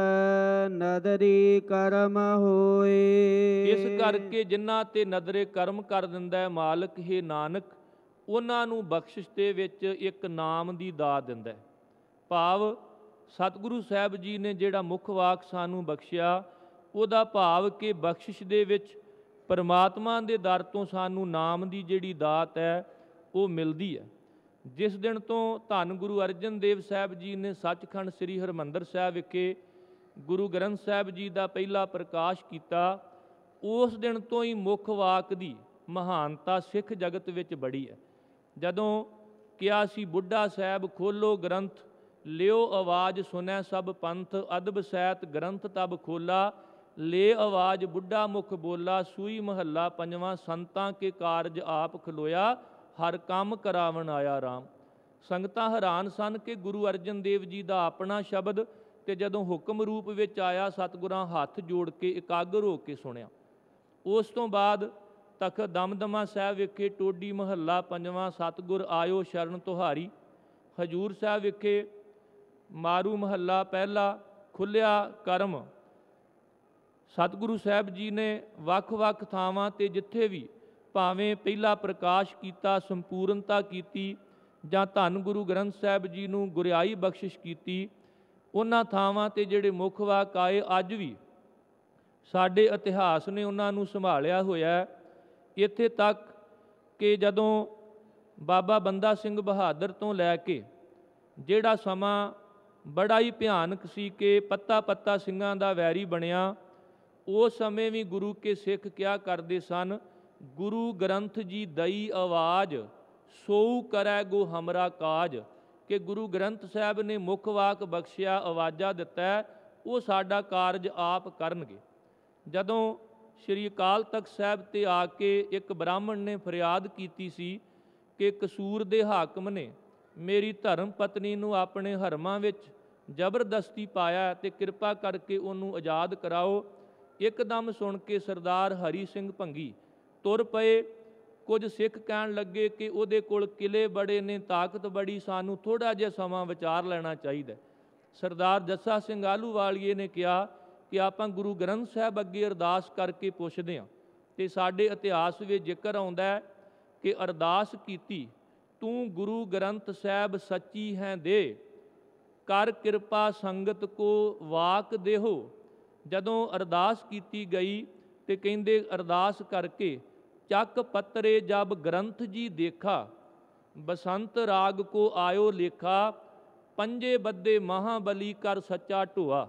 ਨਦਰੀ ਕਰਮ ਹੋਏ। ਇਸ ਕਰਕੇ ਜਿਨ੍ਹਾਂ ਤੇ ਨਦਰੇ ਕਰਮ ਕਰ ਦਿੰਦਾ ਹੈ ਮਾਲਕ, ਹੈ ਨਾਨਕ, ਉਹਨਾਂ ਨੂੰ ਬਖਸ਼ਿਸ਼ ਦੇ ਵਿੱਚ ਇੱਕ ਨਾਮ ਦੀ ਦਾਤ ਦਿੰਦਾ ਹੈ। ਭਾਵ ਸਤਿਗੁਰੂ ਸਾਹਿਬ ਜੀ ਨੇ ਜਿਹੜਾ ਮੁੱਖ ਵਾਕ ਸਾਨੂੰ ਬਖਸ਼ਿਆ, ਉਹਦਾ ਭਾਵ ਕਿ ਬਖਸ਼ਿਸ਼ ਦੇ ਵਿੱਚ ਪਰਮਾਤਮਾ ਦੇ ਦਰ ਤੋਂ ਸਾਨੂੰ ਨਾਮ ਦੀ ਜਿਹੜੀ ਦਾਤ ਹੈ ਉਹ ਮਿਲਦੀ ਹੈ। ਜਿਸ ਦਿਨ ਤੋਂ ਧੰਨ ਗੁਰੂ ਅਰਜਨ ਦੇਵ ਸਾਹਿਬ ਜੀ ਨੇ ਸੱਚਖੰਡ ਸ੍ਰੀ ਹਰਿਮੰਦਰ ਸਾਹਿਬ ਵਿਖੇ ਗੁਰੂ ਗ੍ਰੰਥ ਸਾਹਿਬ ਜੀ ਦਾ ਪਹਿਲਾ ਪ੍ਰਕਾਸ਼ ਕੀਤਾ, ਉਸ ਦਿਨ ਤੋਂ ਹੀ ਮੁੱਖ ਵਾਕ ਦੀ ਮਹਾਨਤਾ ਸਿੱਖ ਜਗਤ ਵਿੱਚ ਬੜੀ ਹੈ। ਜਦੋਂ ਕਿਹਾ ਸੀ ਬੁੱਢਾ ਸਾਹਿਬ ਖੋਲੋ ਗ੍ਰੰਥ, ਲਿਓ ਆਵਾਜ਼ ਸੁਨੈ ਸਭ ਪੰਥ, ਅਦਬ ਸਹਿਤ ਗ੍ਰੰਥ ਤਬ ਖੋਲਾ, ਲੇ ਆਵਾਜ਼ ਬੁੱਢਾ ਮੁਖ ਬੋਲਾ, ਸੂਈ ਮਹੱਲਾ ਪੰਜਵਾਂ, ਸੰਤਾਂ ਕੇ ਕਾਰਜ ਆਪ ਖਲੋਇਆ, ਹਰ ਕੰਮ ਕਰਾਵਣ ਆਇਆ ਰਾਮ। ਸੰਗਤਾਂ ਹੈਰਾਨ ਸਨ ਕਿ ਗੁਰੂ ਅਰਜਨ ਦੇਵ ਜੀ ਦਾ ਆਪਣਾ ਸ਼ਬਦ ਤੇ ਜਦੋਂ ਹੁਕਮ ਰੂਪ ਵਿੱਚ ਆਇਆ, ਸਤਿਗੁਰਾਂ ਹੱਥ ਜੋੜ ਕੇ ਇਕਾਗਰ ਹੋ ਕੇ ਸੁਣਿਆ। ਉਸ ਤੋਂ ਬਾਅਦ ਤਖਤ ਦਮਦਮਾ ਸਾਹਿਬ ਵਿਖੇ ਟੋਡੀ ਮਹੱਲਾ ਪੰਜਵਾਂ, ਸਤਿਗੁਰ ਆਇਓ ਸ਼ਰਨ ਤੁਹਾਰੀ। ਹਜੂਰ ਸਾਹਿਬ ਵਿਖੇ ਮਾਰੂ ਮਹੱਲਾ ਪਹਿਲਾ, ਖੁੱਲਿਆ ਕਰਮ। ਸਤਿਗੁਰੂ ਸਾਹਿਬ ਜੀ ਨੇ ਵੱਖ-ਵੱਖ ਥਾਵਾਂ 'ਤੇ ਜਿੱਥੇ ਵੀ ਭਾਵੇਂ ਪਹਿਲਾ ਪ੍ਰਕਾਸ਼ ਕੀਤਾ, ਸੰਪੂਰਨਤਾ ਕੀਤੀ, ਜਾਂ ਧੰਨ ਗੁਰੂ ਗ੍ਰੰਥ ਸਾਹਿਬ ਜੀ ਨੂੰ ਗੁਰਿਆਈ ਬਖਸ਼ਿਸ਼ ਕੀਤੀ, ਉਹਨਾਂ ਥਾਵਾਂ 'ਤੇ ਜਿਹੜੇ ਮੁੱਖ ਵਾਕ ਆਏ ਅੱਜ ਵੀ ਸਾਡੇ ਇਤਿਹਾਸ ਨੇ ਉਹਨਾਂ ਨੂੰ ਸੰਭਾਲਿਆ ਹੋਇਆ। ਇੱਥੇ ਤੱਕ ਕਿ ਜਦੋਂ ਬਾਬਾ ਬੰਦਾ ਸਿੰਘ ਬਹਾਦਰ ਤੋਂ ਲੈ ਕੇ ਜਿਹੜਾ ਸਮਾਂ ਬੜਾ ਹੀ ਭਿਆਨਕ ਸੀ ਕਿ ਪੱਤਾ ਪੱਤਾ ਸਿੰਘਾਂ ਦਾ ਵੈਰੀ ਬਣਿਆ, ਉਸ ਸਮੇਂ ਵੀ ਗੁਰੂ ਕੇ ਸਿੱਖ ਕਿਹਾ ਕਰਦੇ ਸਨ, ਗੁਰੂ ਗ੍ਰੰਥ ਜੀ ਦਈ ਆਵਾਜ਼ ਸੋਊ ਕਰੈ ਗੋ ਹਮਰਾ ਕਾਜ, ਕਿ ਗੁਰੂ ਗ੍ਰੰਥ ਸਾਹਿਬ ਨੇ ਮੁੱਖ ਵਾਕ ਬਖਸ਼ਿਆ, ਆਵਾਜ਼ਾਂ ਦਿੱਤਾ, ਉਹ ਸਾਡਾ ਕਾਰਜ ਆਪ ਕਰਨਗੇ। ਜਦੋਂ ਸ਼੍ਰੀ ਅਕਾਲ ਤਖਤ ਸਾਹਿਬ 'ਤੇ ਆ ਕੇ ਇੱਕ ਬ੍ਰਾਹਮਣ ਨੇ ਫਰਿਆਦ ਕੀਤੀ ਸੀ ਕਿ ਕਸੂਰ ਦੇ ਹਾਕਮ ਨੇ ਮੇਰੀ ਧਰਮ ਪਤਨੀ ਨੂੰ ਆਪਣੇ ਹਰਮਾਂ ਵਿੱਚ ਜ਼ਬਰਦਸਤੀ ਪਾਇਆ ਤੇ ਕਿਰਪਾ ਕਰਕੇ ਉਹਨੂੰ ਆਜ਼ਾਦ ਕਰਾਓ, ਇੱਕਦਮ ਸੁਣ ਕੇ ਸਰਦਾਰ ਹਰੀ ਸਿੰਘ ਭੰਗੀ ਤੁਰ ਪਏ। ਕੁਝ ਸਿੱਖ ਕਹਿਣ ਲੱਗੇ ਕਿ ਉਹਦੇ ਕੋਲ ਕਿਲੇ ਬੜੇ ਨੇ, ਤਾਕਤ ਬੜੀ, ਸਾਨੂੰ ਥੋੜ੍ਹਾ ਜਿਹਾ ਸਮਾਂ ਵਿਚਾਰ ਲੈਣਾ ਚਾਹੀਦਾ। ਸਰਦਾਰ ਜੱਸਾ ਸਿੰਘ ਆਹਲੂਵਾਲੀਏ ਨੇ ਕਿਹਾ ਕਿ ਆਪਾਂ ਗੁਰੂ ਗ੍ਰੰਥ ਸਾਹਿਬ ਅੱਗੇ ਅਰਦਾਸ ਕਰਕੇ ਪੁੱਛਦੇ ਹਾਂ। ਅਤੇ ਸਾਡੇ ਇਤਿਹਾਸ ਵਿੱਚ ਜ਼ਿਕਰ ਆਉਂਦਾ ਹੈ ਕਿ ਅਰਦਾਸ ਕੀਤੀ, ਤੂੰ ਗੁਰੂ ਗ੍ਰੰਥ ਸਾਹਿਬ ਸੱਚੀ ਹੈ ਦੇ, ਕਰ ਕਿਰਪਾ ਸੰਗਤ ਕੋ ਵਾਕ ਦੇਹੋ। ਜਦੋਂ ਅਰਦਾਸ ਕੀਤੀ ਗਈ ਤੇ ਕਹਿੰਦੇ ਅਰਦਾਸ ਕਰਕੇ ਚੱਕ ਪੱਤਰੇ ਜਬ ਗ੍ਰੰਥ ਜੀ ਦੇਖਾ, ਬਸੰਤ ਰਾਗ ਕੋ ਆਇਓ ਲੇਖਾ, ਪੰਜੇ ਬੱਦੇ ਮਹਾਬਲੀ ਕਰ ਸੱਚਾ ਢੋਆ।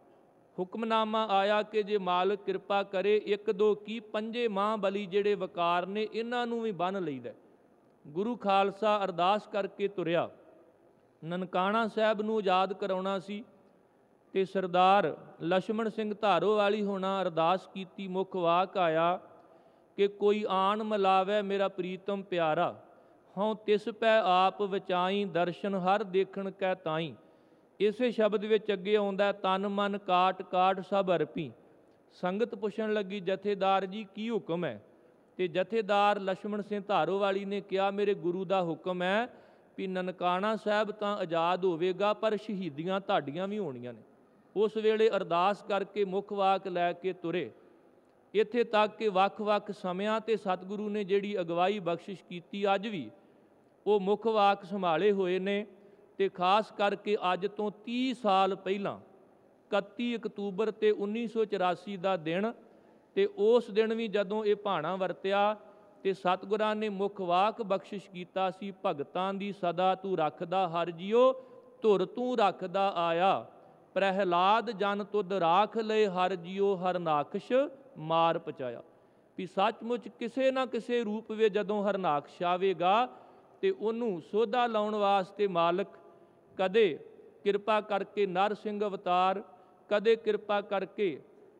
ਹੁਕਮਨਾਮਾ ਆਇਆ ਕਿ ਜੇ ਮਾਲਕ ਕਿਰਪਾ ਕਰੇ ਇੱਕ ਦੋ ਕੀ ਪੰਜੇ ਮਹਾਬਲੀ ਜਿਹੜੇ ਵਕਾਰ ਨੇ ਇਹਨਾਂ ਨੂੰ ਵੀ ਬੰਨ੍ਹ ਲਈਦਾ। ਗੁਰੂ ਖਾਲਸਾ ਅਰਦਾਸ ਕਰਕੇ ਤੁਰਿਆ। ਨਨਕਾਣਾ ਸਾਹਿਬ ਨੂੰ ਆਜ਼ਾਦ ਕਰਾਉਣਾ ਸੀ ਤੇ ਸਰਦਾਰ ਲਛਮਣ ਸਿੰਘ ਧਾਰੋਵਾਲੀ ਹੋਣਾ ਅਰਦਾਸ ਕੀਤੀ। ਮੁੱਖ ਵਾਕ ਆਇਆ ਕਿ ਕੋਈ ਆਣ ਮਿਲਾਵੇ ਮੇਰਾ ਪ੍ਰੀਤਮ ਪਿਆਰਾ, ਹਉ ਤਿਸ ਪੈ ਆਪ ਵਿਚਾਈ, ਦਰਸ਼ਨ ਹਰ ਦੇਖਣ ਕੈ ਤਾਈ। ਇਸੇ ਸ਼ਬਦ ਵਿੱਚ ਅੱਗੇ ਆਉਂਦਾ, ਤਨ ਮਨ ਕਾਟ ਕਾਟ ਸਭ ਅਰਪੀ। ਸੰਗਤ ਪੁੱਛਣ ਲੱਗੀ, ਜਥੇਦਾਰ ਜੀ ਕੀ ਹੁਕਮ ਹੈ? ਤੇ ਜਥੇਦਾਰ ਲਛਮਣ ਸਿੰਘ ਧਾਰੋਵਾਲੀ ਨੇ ਕਿਹਾ, ਮੇਰੇ ਗੁਰੂ ਦਾ ਹੁਕਮ ਹੈ ਵੀ ਨਨਕਾਣਾ ਸਾਹਿਬ ਤਾਂ ਆਜ਼ਾਦ ਹੋਵੇਗਾ ਪਰ ਸ਼ਹੀਦੀਆਂ ਤੁਹਾਡੀਆਂ ਵੀ ਹੋਣੀਆਂ ਨੇ। ਉਸ ਵੇਲੇ ਅਰਦਾਸ ਕਰਕੇ ਮੁੱਖ ਵਾਕ ਲੈ ਕੇ ਤੁਰੇ। ਇੱਥੇ ਤੱਕ ਕਿ ਵੱਖ-ਵੱਖ ਸਮਿਆਂ 'ਤੇ ਸਤਿਗੁਰੂ ਨੇ ਜਿਹੜੀ ਅਗਵਾਈ ਬਖਸ਼ਿਸ਼ ਕੀਤੀ, ਅੱਜ ਵੀ ਉਹ ਮੁੱਖ ਵਾਕ ਸੰਭਾਲੇ ਹੋਏ ਨੇ। ਅਤੇ ਖਾਸ ਕਰਕੇ ਅੱਜ ਤੋਂ ਤੀਹ ਸਾਲ ਪਹਿਲਾਂ ਇਕੱਤੀ ਅਕਤੂਬਰ ਤੇ ਉੱਨੀ ਸੌ ਚੁਰਾਸੀ ਦਾ ਦਿਨ, ਅਤੇ ਉਸ ਦਿਨ ਵੀ ਜਦੋਂ ਇਹ ਭਾਣਾ ਵਰਤਿਆ ਤੇ ਸਤਿਗੁਰਾਂ ਨੇ ਮੁੱਖ ਵਾਕ ਬਖਸ਼ਿਸ਼ ਕੀਤਾ ਸੀ, ਭਗਤਾਂ ਦੀ ਸਦਾ ਤੂੰ ਰੱਖਦਾ ਹਰ ਜੀਓ, ਧੁਰ ਤੂੰ ਰੱਖਦਾ ਆਇਆ, ਪ੍ਰਹਿਲਾਦ ਜਨ ਤੁਧ ਰਾਖ ਲਏ ਹਰ ਜੀਓ, ਹਰਨਾਕਸ਼ ਮਾਰ ਪਚਾਇਆ। ਵੀ ਸੱਚਮੁੱਚ ਕਿਸੇ ਨਾ ਕਿਸੇ ਰੂਪ ਵਿੱਚ ਜਦੋਂ ਹਰਨਾਕਸ਼ ਆਵੇਗਾ ਤੇ ਉਹਨੂੰ ਸੋਧਾ ਲਾਉਣ ਵਾਸਤੇ ਮਾਲਕ ਕਦੇ ਕਿਰਪਾ ਕਰਕੇ ਨਰ ਸਿੰਘ ਅਵਤਾਰ, ਕਦੇ ਕਿਰਪਾ ਕਰਕੇ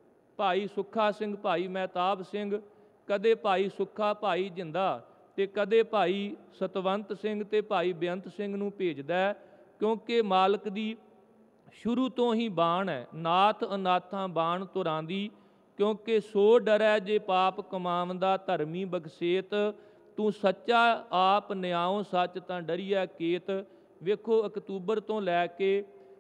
ਭਾਈ ਸੁੱਖਾ ਸਿੰਘ, ਭਾਈ ਮਹਿਤਾਬ ਸਿੰਘ, ਕਦੇ ਭਾਈ ਸੁੱਖਾ, ਭਾਈ ਜਿੰਦਾ, ਤੇ ਕਦੇ ਭਾਈ ਸਤਵੰਤ ਸਿੰਘ ਤੇ ਭਾਈ ਬੇਅੰਤ ਸਿੰਘ ਨੂੰ ਭੇਜਦਾ, ਕਿਉਂਕਿ ਮਾਲਕ ਦੀ ਸ਼ੁਰੂ ਤੋਂ ਹੀ ਬਾਣ ਹੈ, ਨਾਥ ਅਨਾਥਾਂ ਬਾਣ ਤੁਰਾਂਦੀ, ਕਿਉਂਕਿ ਸੋ ਡਰੈ ਜੇ ਪਾਪ ਕਮਾਵੰਦਾ, ਧਰਮੀ ਬਖਸ਼ੇਤ ਤੂੰ ਸੱਚਾ ਆਪ ਨਿਆਉ, ਸੱਚ ਤਾਂ ਡਰੀਐ ਕੇਤ। ਵੇਖੋ ਅਕਤੂਬਰ ਤੋਂ ਲੈ ਕੇ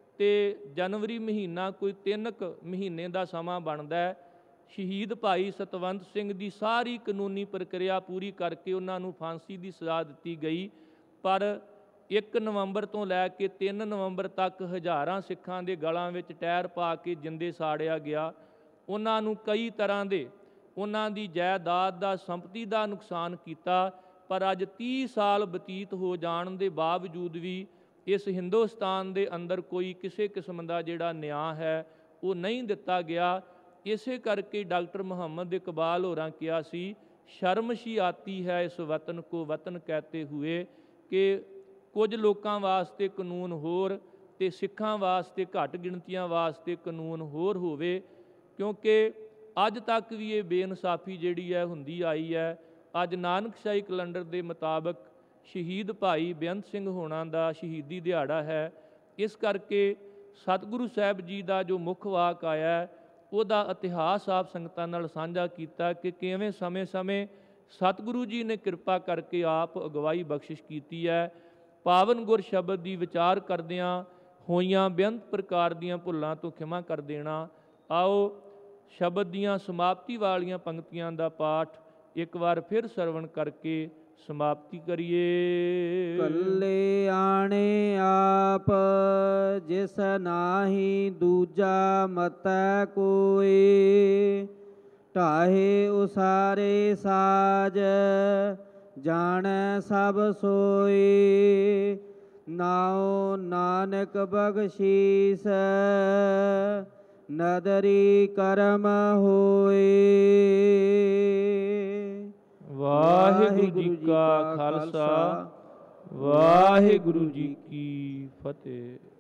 ਤੇ ਜਨਵਰੀ ਮਹੀਨਾ ਕੋਈ ਤਿੰਨ ਕੁ ਮਹੀਨੇ ਦਾ ਸਮਾਂ ਬਣਦਾ ਹੈ। ਸ਼ਹੀਦ ਭਾਈ ਸਤਵੰਤ ਸਿੰਘ ਦੀ ਸਾਰੀ ਕਾਨੂੰਨੀ ਪ੍ਰਕਿਰਿਆ ਪੂਰੀ ਕਰਕੇ ਉਹਨਾਂ ਨੂੰ ਫਾਂਸੀ ਦੀ ਸਜ਼ਾ ਦਿੱਤੀ ਗਈ, ਪਰ ਇੱਕ ਨਵੰਬਰ ਤੋਂ ਲੈ ਕੇ ਤਿੰਨ ਨਵੰਬਰ ਤੱਕ ਹਜ਼ਾਰਾਂ ਸਿੱਖਾਂ ਦੇ ਗਲਾਂ ਵਿੱਚ ਟਾਇਰ ਪਾ ਕੇ ਜਿੰਦੇ ਸਾੜਿਆ ਗਿਆ। ਉਹਨਾਂ ਨੂੰ ਕਈ ਤਰ੍ਹਾਂ ਦੇ ਉਹਨਾਂ ਦੀ ਜਾਇਦਾਦ ਦਾ, ਸੰਪਤੀ ਦਾ ਨੁਕਸਾਨ ਕੀਤਾ, ਪਰ ਅੱਜ ਤੀਹ ਸਾਲ ਬਤੀਤ ਹੋ ਜਾਣ ਦੇ ਬਾਵਜੂਦ ਵੀ ਇਸ ਹਿੰਦੁਸਤਾਨ ਦੇ ਅੰਦਰ ਕੋਈ ਕਿਸੇ ਕਿਸਮ ਦਾ ਜਿਹੜਾ ਨਿਆਂ ਹੈ ਉਹ ਨਹੀਂ ਦਿੱਤਾ ਗਿਆ। ਇਸੇ ਕਰਕੇ ਡਾਕਟਰ ਮੁਹੰਮਦ ਇਕਬਾਲ ਹੋਰਾਂ ਕਿਹਾ ਸੀ, ਸ਼ਰਮਸ਼ੀ ਆਤੀ ਹੈ ਇਸ ਵਤਨ ਕੋ ਵਤਨ ਕਹਤੇ ਹੋਏ, ਕਿ ਕੁਝ ਲੋਕਾਂ ਵਾਸਤੇ ਕਾਨੂੰਨ ਹੋਰ ਤੇ ਸਿੱਖਾਂ ਵਾਸਤੇ ਘੱਟ ਗਿਣਤੀਆਂ ਵਾਸਤੇ ਕਾਨੂੰਨ ਹੋਰ ਹੋਵੇ, ਕਿਉਂਕਿ ਅੱਜ ਤੱਕ ਵੀ ਇਹ ਬੇਇਨਸਾਫੀ ਜਿਹੜੀ ਹੈ ਹੁੰਦੀ ਆਈ ਹੈ। ਅੱਜ ਨਾਨਕਸ਼ਾਹੀ ਕੈਲੰਡਰ ਦੇ ਮੁਤਾਬਕ ਸ਼ਹੀਦ ਭਾਈ ਬੇਅੰਤ ਸਿੰਘ ਹੋਣਾ ਦਾ ਸ਼ਹੀਦੀ ਦਿਹਾੜਾ ਹੈ। ਇਸ ਕਰਕੇ ਸਤਿਗੁਰੂ ਸਾਹਿਬ ਜੀ ਦਾ ਜੋ ਮੁੱਖ ਵਾਕ ਆਇਆ ਉਹਦਾ ਇਤਿਹਾਸ ਆਪ ਸੰਗਤਾਂ ਨਾਲ ਸਾਂਝਾ ਕੀਤਾ ਕਿ ਕਿਵੇਂ ਸਮੇਂ-ਸਮੇਂ ਸਤਿਗੁਰੂ ਜੀ ਨੇ ਕਿਰਪਾ ਕਰਕੇ ਆਪ ਅਗਵਾਈ ਬਖਸ਼ਿਸ਼ ਕੀਤੀ ਹੈ। ਪਾਵਨ ਗੁਰ ਸ਼ਬਦ ਦੀ ਵਿਚਾਰ ਕਰਦਿਆਂ ਹੋਈਆਂ ਬੇਅੰਤ ਪ੍ਰਕਾਰ ਦੀਆਂ ਭੁੱਲਾਂ ਤੋਂ ਖਿਮਾ ਕਰ ਦੇਣਾ। ਆਓ ਸ਼ਬਦ ਦੀਆਂ ਸਮਾਪਤੀ ਵਾਲੀਆਂ ਪੰਕਤੀਆਂ ਦਾ ਪਾਠ ਇੱਕ ਵਾਰ ਫਿਰ ਸਰਵਣ ਕਰਕੇ ਸਮਾਪਤੀ ਕਰੀਏ। ਕੱਲੇ ਆਣੇ ਆਪ ਜਿਸ ਨਾਹੀ ਦੂਜਾ ਮਤੈ ਕੋਈ, ਢਾਹੇ ਉਸਾਰੇ ਸਾਜ ਜਾਣੈ ਸਭ ਸੋਈ। ਨਾਉ ਨਾਨਕ ਬਖਸ਼ੀਸ ਨਦਰੀ ਕਰਮ ਹੋਏ। ਵਾਹਿਗੁਰੂ ਜੀ ਕਾ ਖਾਲਸਾ, ਵਾਹਿਗੁਰੂ ਜੀ ਕੀ ਫਤਿਹ।